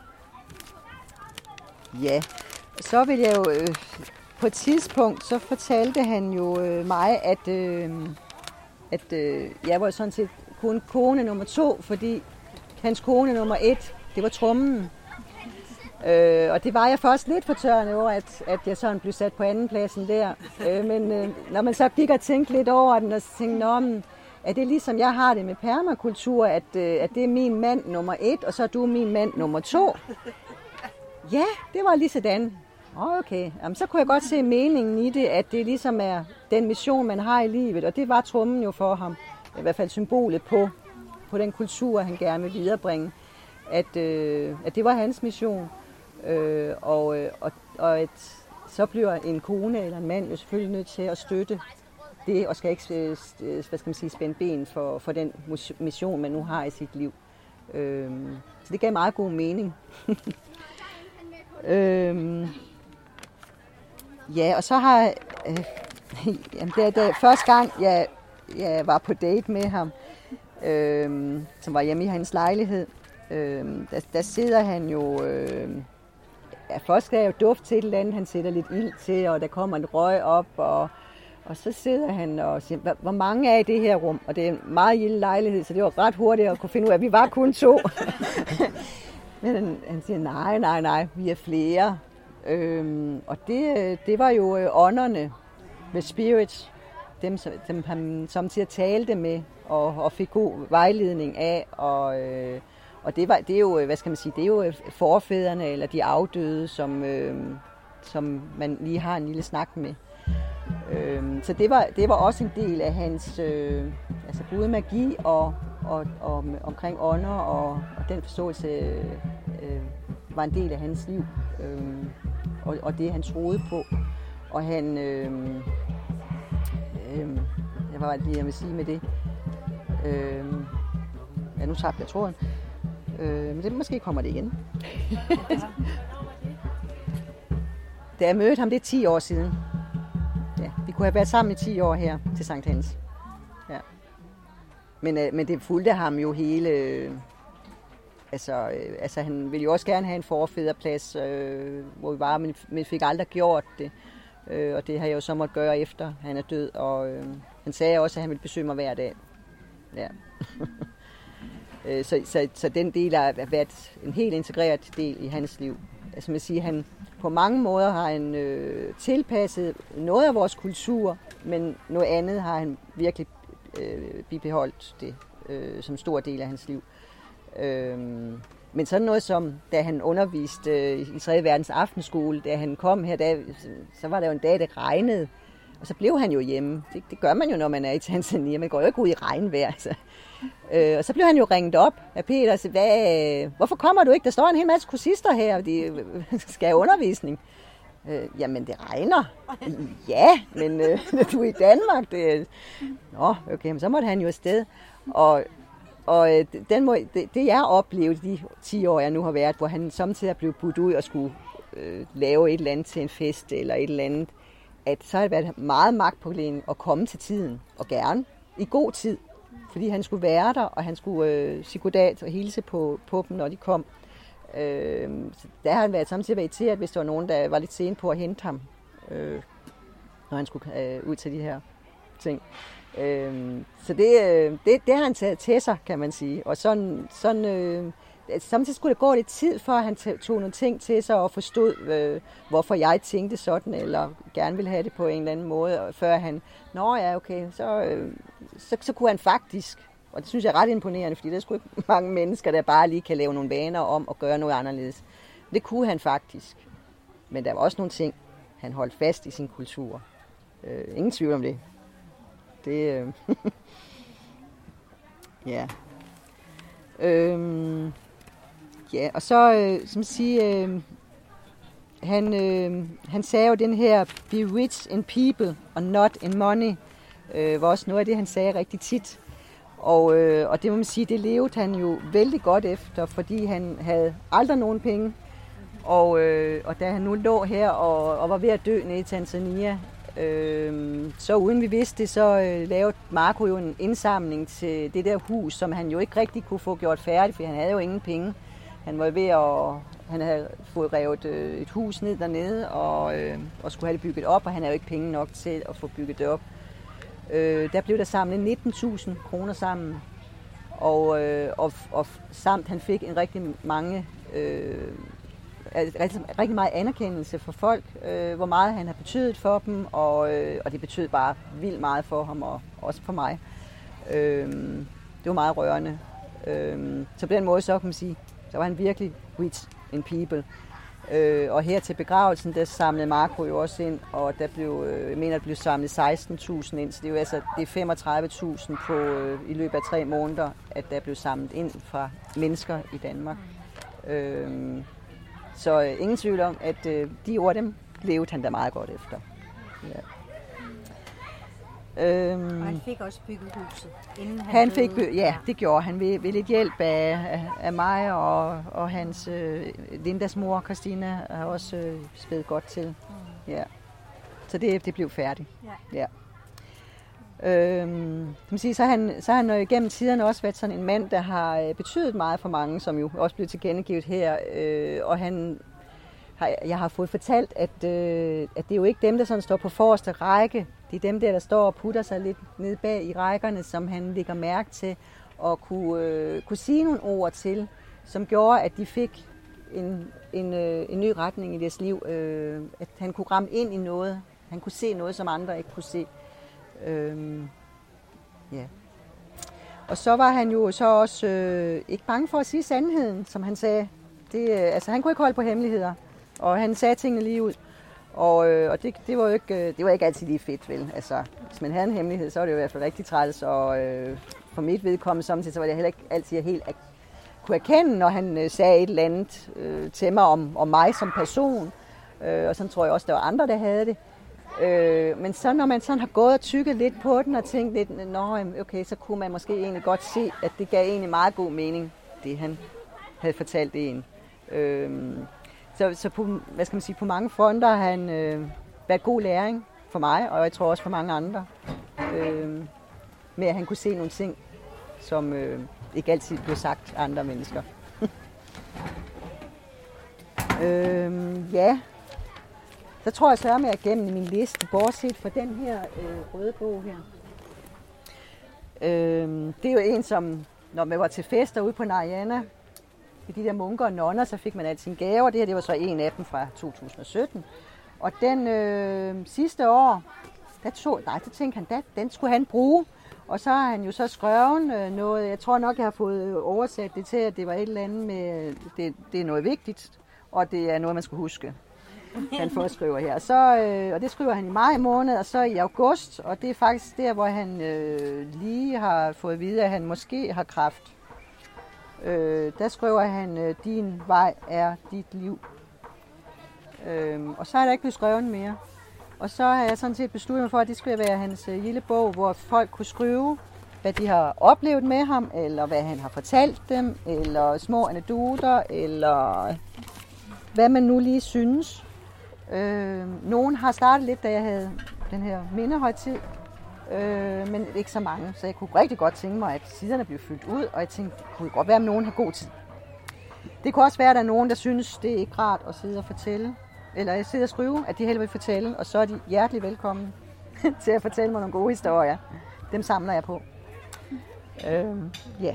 Ja. Så vil jeg jo... Øh, på et tidspunkt, så fortalte han jo øh, mig, at, øh, at øh, jeg var sådan set kun kone nummer to, fordi hans kone nummer et, det var trommen. Øh, og det var jeg først lidt fortørnet over, at, at jeg sådan blev sat på anden pladsen der. Øh, men øh, når man så gik og tænkte lidt over den, og tænkte, nå, men, er det ligesom jeg har det med permakultur, at, øh, at det er min mand nummer et, og så er du min mand nummer to? Ja, det var lige sådan. Okay, jamen, så kunne jeg godt se meningen i det, at det ligesom er den mission, man har i livet, og det var trommen jo for ham. I hvert fald symbolet på, på den kultur, han gerne vil viderebringe. At, øh, at det var hans mission. Øh, og, og, og at så bliver en kone eller en mand jo selvfølgelig nødt til at støtte det, og skal ikke hvad skal man sige, spænde ben for, for den mission, man nu har i sit liv. Øh, så det gav meget god mening. øh, ja, og så har jeg... Øh, jamen det er det første gang, jeg, jeg var på date med ham, øh, som var hjemme i hans lejlighed. Øh, der, der sidder han jo... Øh, ja, først skal jeg jo dufte til et eller andet, han sætter lidt ild til, og der kommer en røg op, og, og så sidder han og siger, hvor mange er i det her rum? Og det er en meget lille lejlighed, så det var ret hurtigt at kunne finde ud af, at vi var kun to. Men han, han siger, nej, nej, nej, vi er flere. Øhm, og det, det var jo øh, ånderne med spirits, dem, dem han samtidig talte med, og, og fik god vejledning af, og... Øh, Og det, var, det er jo, hvad skal man sige, det er jo forfædrene eller de afdøde, som, øh, som man lige har en lille snak med. Øh, så det var, det var også en del af hans øh, altså både magi og, og, og omkring ånder, og, og den forståelse øh, var en del af hans liv, øh, og, og det han troede på. Og han, øh, øh, jeg var lige, jeg vil sige med det, øh, ja, nu tabte jeg tråden, øh, men det måske kommer det igen. Da jeg mødte ham, det er ti år siden. Ja, vi kunne have været sammen i ti år her til Sankt Hans. Ja. Men, øh, men det fulgte ham jo hele... Øh, altså, øh, altså, han ville jo også gerne have en forfædreplads, øh, hvor vi var, men, men fik aldrig gjort det. Øh, og det har jeg jo så måtte gøre efter, han er død. Og øh, han sagde også, at han ville besøge mig hver dag. Ja. øh, så, så, så den del har været en helt integreret del i hans liv. Altså, man siger, han... På mange måder har han øh, tilpasset noget af vores kultur, men noget andet har han virkelig øh, bibeholdt det øh, som stor del af hans liv. Øh, men sådan noget som, da han underviste øh, i tredje verdens aftenskole, da han kom her, da, så var der jo en dag, det regnede, og så blev han jo hjemme. Det, det gør man jo, når man er i Tanzania. Man går jo ikke ud i regnvejr. Altså. Øh, og så blev han jo ringet op af Peter og sagde, Hvad, hvorfor kommer du ikke? Der står en hel masse kursister her, de skal have undervisning. Øh, jamen, det regner. Ja, men øh, du er i Danmark. Det... Nå, okay, men så måtte han jo afsted. Og, og den må, det, det jeg oplevede de ti år, jeg nu har været, hvor han samtidig blev budt ud og skulle øh, lave et eller andet til en fest eller et eller andet, at så har det været meget magtpåliggende at komme til tiden, og gerne i god tid. Fordi han skulle være der, og han skulle øh, sige goddag og hilse på, på dem, når de kom. Øh, der har han været samtidig været til, at hvis der var nogen, der var lidt sent på at hente ham, øh, når han skulle øh, ud til de her ting. Øh, så det, øh, det, det har han taget til sig, kan man sige. Og sådan, sådan, øh, samtidig skulle det gå lidt tid, for at han tog nogle ting til sig og forstod, øh, hvorfor jeg tænkte sådan, eller gerne ville have det på en eller anden måde, før han, nå ja, okay, så... Øh, Så, så kunne han faktisk, og det synes jeg er ret imponerende, fordi der er sgu ikke mange mennesker, der bare lige kan lave nogle vaner om og gøre noget anderledes. Det kunne han faktisk. Men der var også nogle ting, han holdt fast i sin kultur. Øh, ingen tvivl om det. Det, øh, ja. Øhm, ja, og så, øh, som sige, øh, han, øh, han sagde jo den her, be rich in people and not in money. Øh, var også noget af det, han sagde rigtig tit. Og, øh, og det må man sige, det levede han jo vældig godt efter, fordi han havde aldrig nogen penge. Og, øh, og da han nu lå her og, og var ved at dø nede i Tanzania, øh, så uden vi vidste det, så øh, lavede Marco jo en indsamling til det der hus, som han jo ikke rigtig kunne få gjort færdigt, for han havde jo ingen penge. Han var ved at... Han havde fået revet øh, et hus ned dernede og, øh, og skulle have det bygget op, og han havde jo ikke penge nok til at få bygget det op. Øh, der blev der samlet nitten tusind kroner sammen, og, øh, og, og samt han fik en rigtig mange, øh, rigtig, rigtig meget anerkendelse for folk, øh, hvor meget han har betydet for dem, og, øh, og det betød bare vildt meget for ham, og også for mig. Øh, det var meget rørende. Øh, så på den måde, så kan man sige, så var han virkelig rich in people. Øh, og her til begravelsen, der samlede Marco jo også ind, og der blev, øh, jeg mener, der blev samlet seksten tusind ind, så det er jo altså det er femogtredive tusind på, øh, i løbet af tre måneder, at der blev samlet ind fra mennesker i Danmark. Øh, så øh, ingen tvivl om, at øh, de ord, dem levede han da meget godt efter. Ja. Øhm, og han fik også bygget huset, inden han, han fik by- ja, det gjorde han ved, ved lidt hjælp af, af, af mig og, og hans øh, Lindas mor, Christina, har også øh, spædet godt til. Mm. Ja. Så det, det blev færdigt. Ja. Ja. Øhm, kan man sige, så har han, så har han gennem tiderne også været sådan en mand, der har betydet meget for mange, som jo også blev tilkendegivet her. Øh, og han har, jeg har fået fortalt, at, øh, at det er jo ikke dem, der sådan står på forreste række. Det er dem der, der står og putter sig lidt ned bag i rækkerne, som han lægger mærke til og kunne, øh, kunne sige nogle ord til, som gjorde, at de fik en, en, øh, en ny retning i deres liv. Øh, at han kunne ramme ind i noget. Han kunne se noget, som andre ikke kunne se. Øh, ja. Og så var han jo så også øh, ikke bange for at sige sandheden, som han sagde. Det, øh, altså, han kunne ikke holde på hemmeligheder, og han sagde tingene lige ud. Og, øh, og det, det, var jo ikke, det var ikke altid lige fedt, vel? Altså, hvis man havde en hemmelighed, så var det jo i hvert fald rigtig træls at øh, for mit vedkommende samtidig, så var det heller ikke altid, jeg helt kunne erkende, når han øh, sagde et eller andet øh, til mig om, om mig som person. Øh, og sådan tror jeg også, der var andre, der havde det. Øh, men så når man sådan har gået og tykket lidt på den og tænkt lidt, nå, okay, så kunne man måske egentlig godt se, at det gav egentlig meget god mening, det han havde fortalt en. Øh, så så på, hvad skal man sige, på mange fronter har han øh, været god læring for mig, og jeg tror også for mange andre. Øh, med at han kunne se nogle ting, som øh, ikke altid blev sagt af andre mennesker. øh, ja, så tror jeg så med at gennem min liste, bortset fra den her øh, røde bog her. Øh, det er jo en, som når man var til fester ude på Narayana, i de der munker og nonner, så fik man altid gaver. Det her det var så en af dem fra to tusind og sytten. Og den øh, sidste år, der, tog, nej, der tænkte han, der, den skulle han bruge. Og så har han jo så skrevet øh, noget, jeg tror nok, jeg har fået oversat det til, at det var et eller andet med, det, det er noget vigtigt, og det er noget, man skal huske. Han foreskriver her. Så, øh, og det skriver han i maj måned, og så i august, og det er faktisk der, hvor han øh, lige har fået at vide, at han måske har kræft. Øh, der skriver han, øh, din vej er dit liv. Øh, og så er der ikke blevet skrevet mere. Og så har jeg sådan set besluttet mig for, at det skulle være hans øh, lille bog, hvor folk kunne skrive, hvad de har oplevet med ham, eller hvad han har fortalt dem, eller små anekdoter, eller hvad man nu lige synes. Øh, nogen har startet lidt, da jeg havde den her mindehøjtid, øh, men ikke så mange. Så jeg kunne rigtig godt tænke mig, at siderne blev fyldt ud, og jeg tænkte, det kunne godt være, at nogen har god tid. Det kunne også være, at der er nogen, der synes, det er ikke rart at sidde og fortælle, eller jeg sidder og skrive, at de heller vil fortælle, og så er de hjertelig velkommen til at fortælle mig nogle gode historier. Dem samler jeg på. Øhm, ja.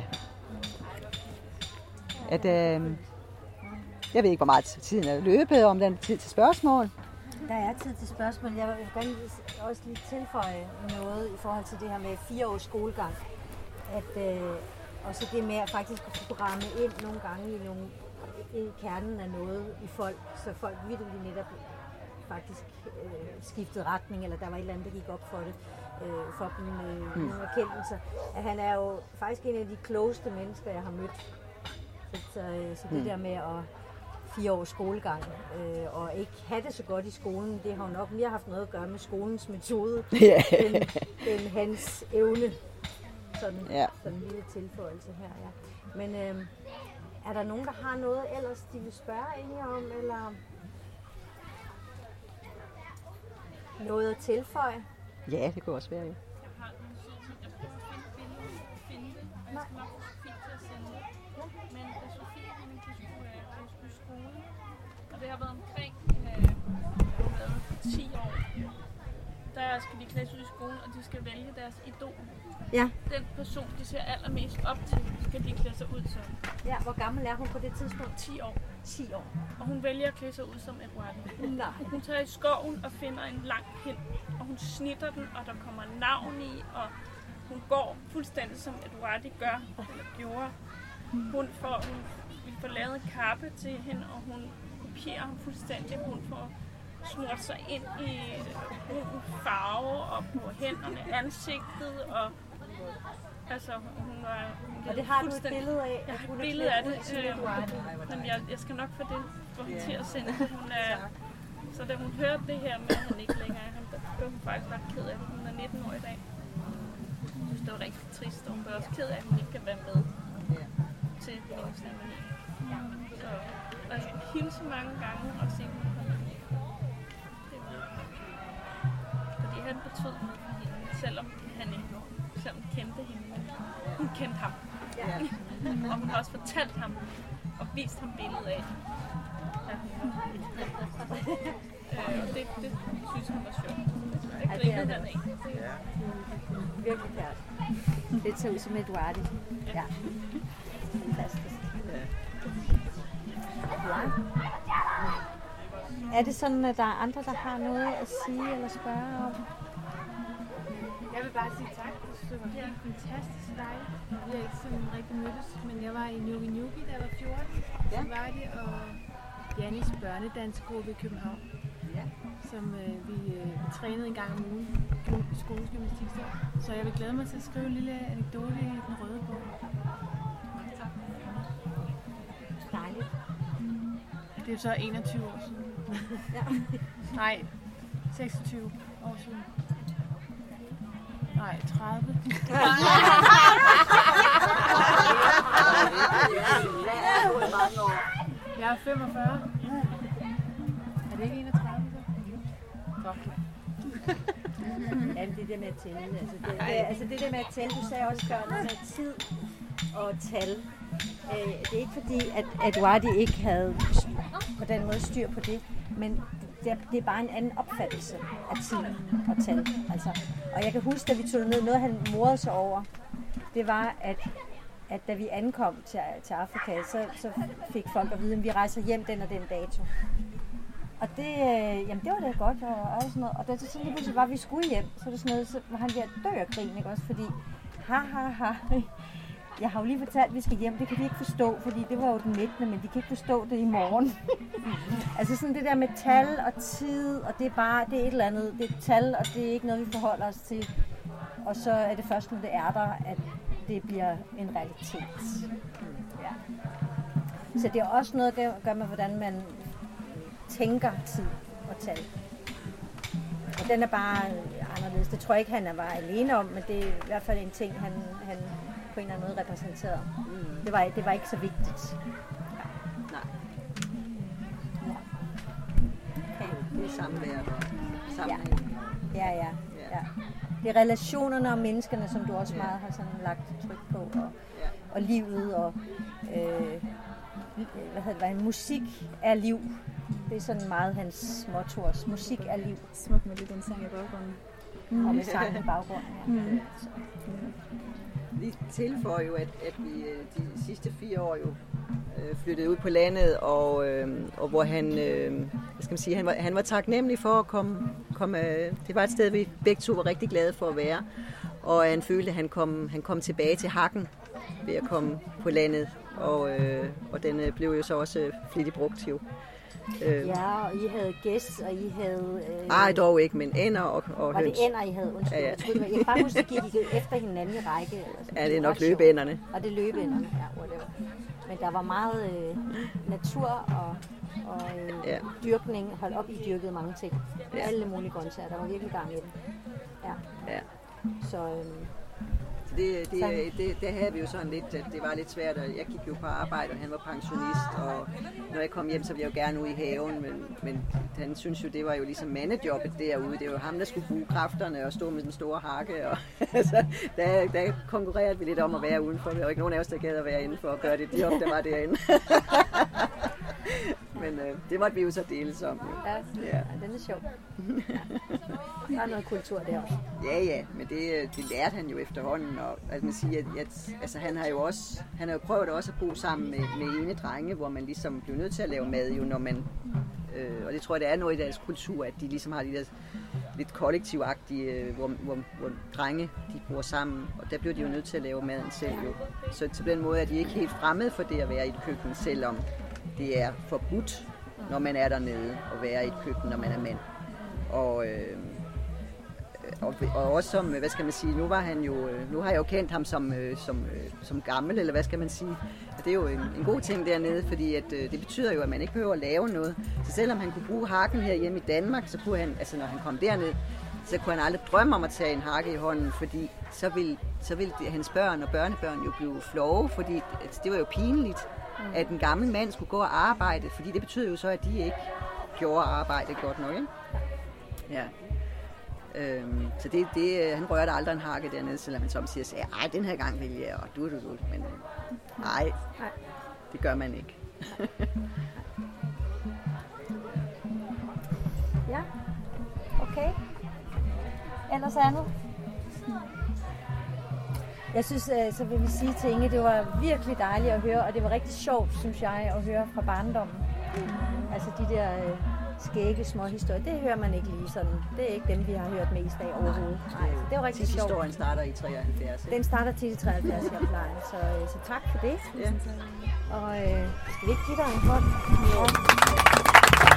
At, øh, jeg ved ikke, hvor meget tiden er løbet, om der er tid til spørgsmål. Der er tid til spørgsmål. Jeg vil gerne også lige tilføje noget i forhold til det her med fire års skolegang. At, øh, og så det med at faktisk kunne ramme ind nogle gange i nogle i kernen af noget i folk, så folk virkelig netop faktisk øh, skiftede retning, eller der var et eller andet, der gik op for det, øh, for dem øh, mm. nogle erkendelser. At han er jo faktisk en af de klogeste mennesker, jeg har mødt. Så, så, så det mm. der med at fire års skolegang, øh, og ikke have det så godt i skolen, det har jo nok mere haft noget at gøre med skolens metode, yeah. end, end hans evne. Sådan, yeah. sådan en lille tilføjelse her, ja. Men øh, er der nogen, der har noget ellers, de vil spørge egentlig om, eller noget at tilføje? Ja, det kunne også være, ja. Jeg har nogle søde ting. Jeg prøver at finde billedet, jeg kan finde det, og jeg skal nok få Sofie til at sende det. Men da Sofie og hende, de skulle, øh, de skulle i skole, og det har været omkring øh, været ti år, der skal de klædes ud i skolen, og de skal vælge deres idol. Ja. Den person, de ser allermest op til, skal de klæde sig ud som. Ja, hvor gammel er hun på det tidspunkt? ti år. ti år. Og hun vælger at klæde sig ud som Eduardo. Nej. Hun tager i skoven og finder en lang pind, og hun snitter den, og der kommer navn i, og hun går fuldstændig som Eduardo gør, eller gjorde. Hun får, hun, vi får lavet en kappe til hende, og hun kopierer ham fuldstændig. Hun får smurt sig ind i brun farve, og på hænderne, ansigtet, og altså, hun var... Hun og det har du et billede af? Jeg har et billede af det, øh, men jeg, jeg skal nok få det for hende til at sende. Hun er, så da hun hørte det her med, at han ikke længere er ham, der blev hun faktisk ret ked af det. Hun er nitten år i dag. Jeg synes, det var rigtig trist, og hun var også ked af, at hun ikke kan være med til mindeceremonien. Så og jeg skulle hilse mange gange og se, hun kom med. Fordi han betød noget for hende, selvom han ikke selvom kendte hende, men hun kendte ham. Ja. Og hun har også fortalt ham og vist ham billedet af, at hun var øh, og det, det synes hun var sjovt. Det grinede han af. Ja. Virkelig kært. Det ser ud som Eduardo. Ja. Ja. Fantastisk. Ja. Er det sådan, at der er andre, der har noget at sige eller spørge om? Jeg vil bare sige tak. Det var helt fantastisk dejligt. Vi har ikke sådan rigtig mødtes, men jeg var i Nyogi Nyogi, da jeg var fjorten. Ja. Så var det, og Jannis børnedansgruppe i København. som øh, vi øh, trænede en gang om ugen i skolegymnastik. Så jeg vil glæde mig til at skrive en lille anekdote i den røde bog. Dejligt. Det er så enogtyve år siden. Ja. Nej, seksogtyve år siden. Nej, tredive. Jeg er femogfyrre. Er det ikke enogtredive så? Jamen, det der med at tælle. Altså det, det, altså det der med at tælle, du sagde også før, noget med tid og tal. Øh, det er ikke fordi, at Eduardi ikke havde på den måde styr på det, men det er, det er bare en anden opfattelse af tid og tal. Altså. Og jeg kan huske, da vi tog ned, noget han morede sig over, det var, at, at da vi ankom til, til Afrika, så, så fik folk at vide, at vi rejser hjem den og den dato. Og det, øh, jamen det var da godt, og, og sådan noget. Og da det så lige pludselig var, at vi skulle hjem, så, det sådan noget, så var han ved at dø af grin, ikke også? Fordi, ha, ha, ha, jeg har jo lige fortalt, at vi skal hjem, det kan de ikke forstå, fordi det var jo den nittende, men de kan ikke forstå det i morgen. Altså sådan det der med tal og tid, og det er bare, det er et eller andet, det er tal, og det er ikke noget, vi forholder os til. Og så er det først, når det er der, at det bliver en realitet. Ja. Så det er også noget, der gør med, hvordan man tænker tid og tal. Og den er bare anderledes. Det tror jeg ikke, han var alene om, men det er i hvert fald en ting, han, han på en eller anden måde repræsenterede. Mm. Det, var, det var ikke så vigtigt. Ja. Nej. Ja. Okay. Det er samvær og sammenhæng. Ja. Ja, ja, ja. Det er relationerne og menneskerne, som du også meget har sådan lagt tryk på, og, ja. og livet, og øh, hvad hedder det, musik er liv. Det er sådan meget hans motto også. Musik er liv. Smuk med lidt den sang i baggrunden. Mm. Og med sang i baggrunden, ja. Mm. Vi tilføjer jo, at, at vi de sidste fire år jo øh, flyttede ud på landet, og, øh, og hvor han, øh, hvad skal man sige, han var, han var taknemmelig for at komme, komme øh, det var et sted, vi begge to var rigtig glade for at være, og han følte, at han kom, han kom tilbage til hakken ved at komme på landet, og, øh, og den øh, blev jo så også øh, flittigt brugt jo. Øh. Ja, og I havde gæst, og I havde... Øh... Nej, dog ikke, men ender og, og var høns. det ender, I havde? Undskyld, ja, ja. Jeg troede, jeg kan bare huske, at gik I efter hinanden i række. Eller sådan. Ja, det er nok løbeenderne. Og det er løbeenderne, ja, whatever. Men der var meget øh, natur og, og øh, ja. dyrkning. Hold op, I dyrkede mange ting. Ja. Alle mulige grøntsager, der var virkelig gang i den. Ja. Ja. Så... Øh, Det, det, det, det havde vi jo sådan lidt, at det var lidt svært, og jeg gik jo på arbejde, og han var pensionist, og når jeg kom hjem, så ville jeg jo gerne ud i haven, men, men han synes jo, det var jo ligesom mandejobbet derude, det var jo ham, der skulle bruge kræfterne og stå med den store hakke, og altså, der, der konkurrerede vi lidt om at være udenfor, der var ikke nogen af os, der gad at være indenfor og gøre det job, der var derinde. Men øh, det måtte vi jo så deles om. Jo. Ja, ja. Ja, den er sjov. Ja. Der er noget kultur der også. Ja, ja, men det, det lærte han jo efterhånden. Og, at man siger, at, at altså, han har jo også, han har jo prøvet også at bo sammen med, med ene drenge, hvor man ligesom bliver nødt til at lave mad, jo, når man, øh, og det tror jeg, det er noget i deres kultur, at de ligesom har de der lidt kollektivagtige, øh, hvor, hvor, hvor drenge, de bor sammen, og der bliver de jo nødt til at lave maden selv, jo. Så på den måde er de ikke helt fremmede for det at være i et køkken, selvom det er forbudt, når man er dernede, at være i et køkken, når man er mand. Og, øh, og, og også som, hvad skal man sige, nu var han jo, nu har jeg jo kendt ham som, som, som gammel, eller hvad skal man sige. Og det er jo en, en god ting dernede, fordi at, det betyder jo, at man ikke behøver at lave noget. Så selvom han kunne bruge hakken her hjemme i Danmark, så kunne han, altså når han kom derned, så kunne han aldrig drømme om at tage en hakke i hånden, fordi så ville, så ville hans børn og børnebørn jo blive flove, fordi altså, det var jo pinligt, at en gammel mand skulle gå og arbejde, fordi det betyder jo så, at de ikke gjorde arbejdet godt nok, ikke? Ja. Øhm, så det, det, han rørte aldrig en hakke dernede, selvom han som siger, ej, den her gang vil jeg, og du, du, du, men nej, det gør man ikke. Ja, okay. Ellers andet? Jeg synes, så vil vi sige til Inge, det var virkelig dejligt at høre, og det var rigtig sjovt, synes jeg, at høre fra barndommen. Altså de der øh, skægge små historier, det hører man ikke lige sådan. Det er ikke dem, vi har hørt mest af overhovedet. Nej, så det var rigtig sjovt. Historien starter i treoghalvfjerds. Den starter til i treoghalvfjerds, jeg plejer. Så, øh, så tak for det. Ja. Og øh, skal vi ikke give dig en hånd? Ja.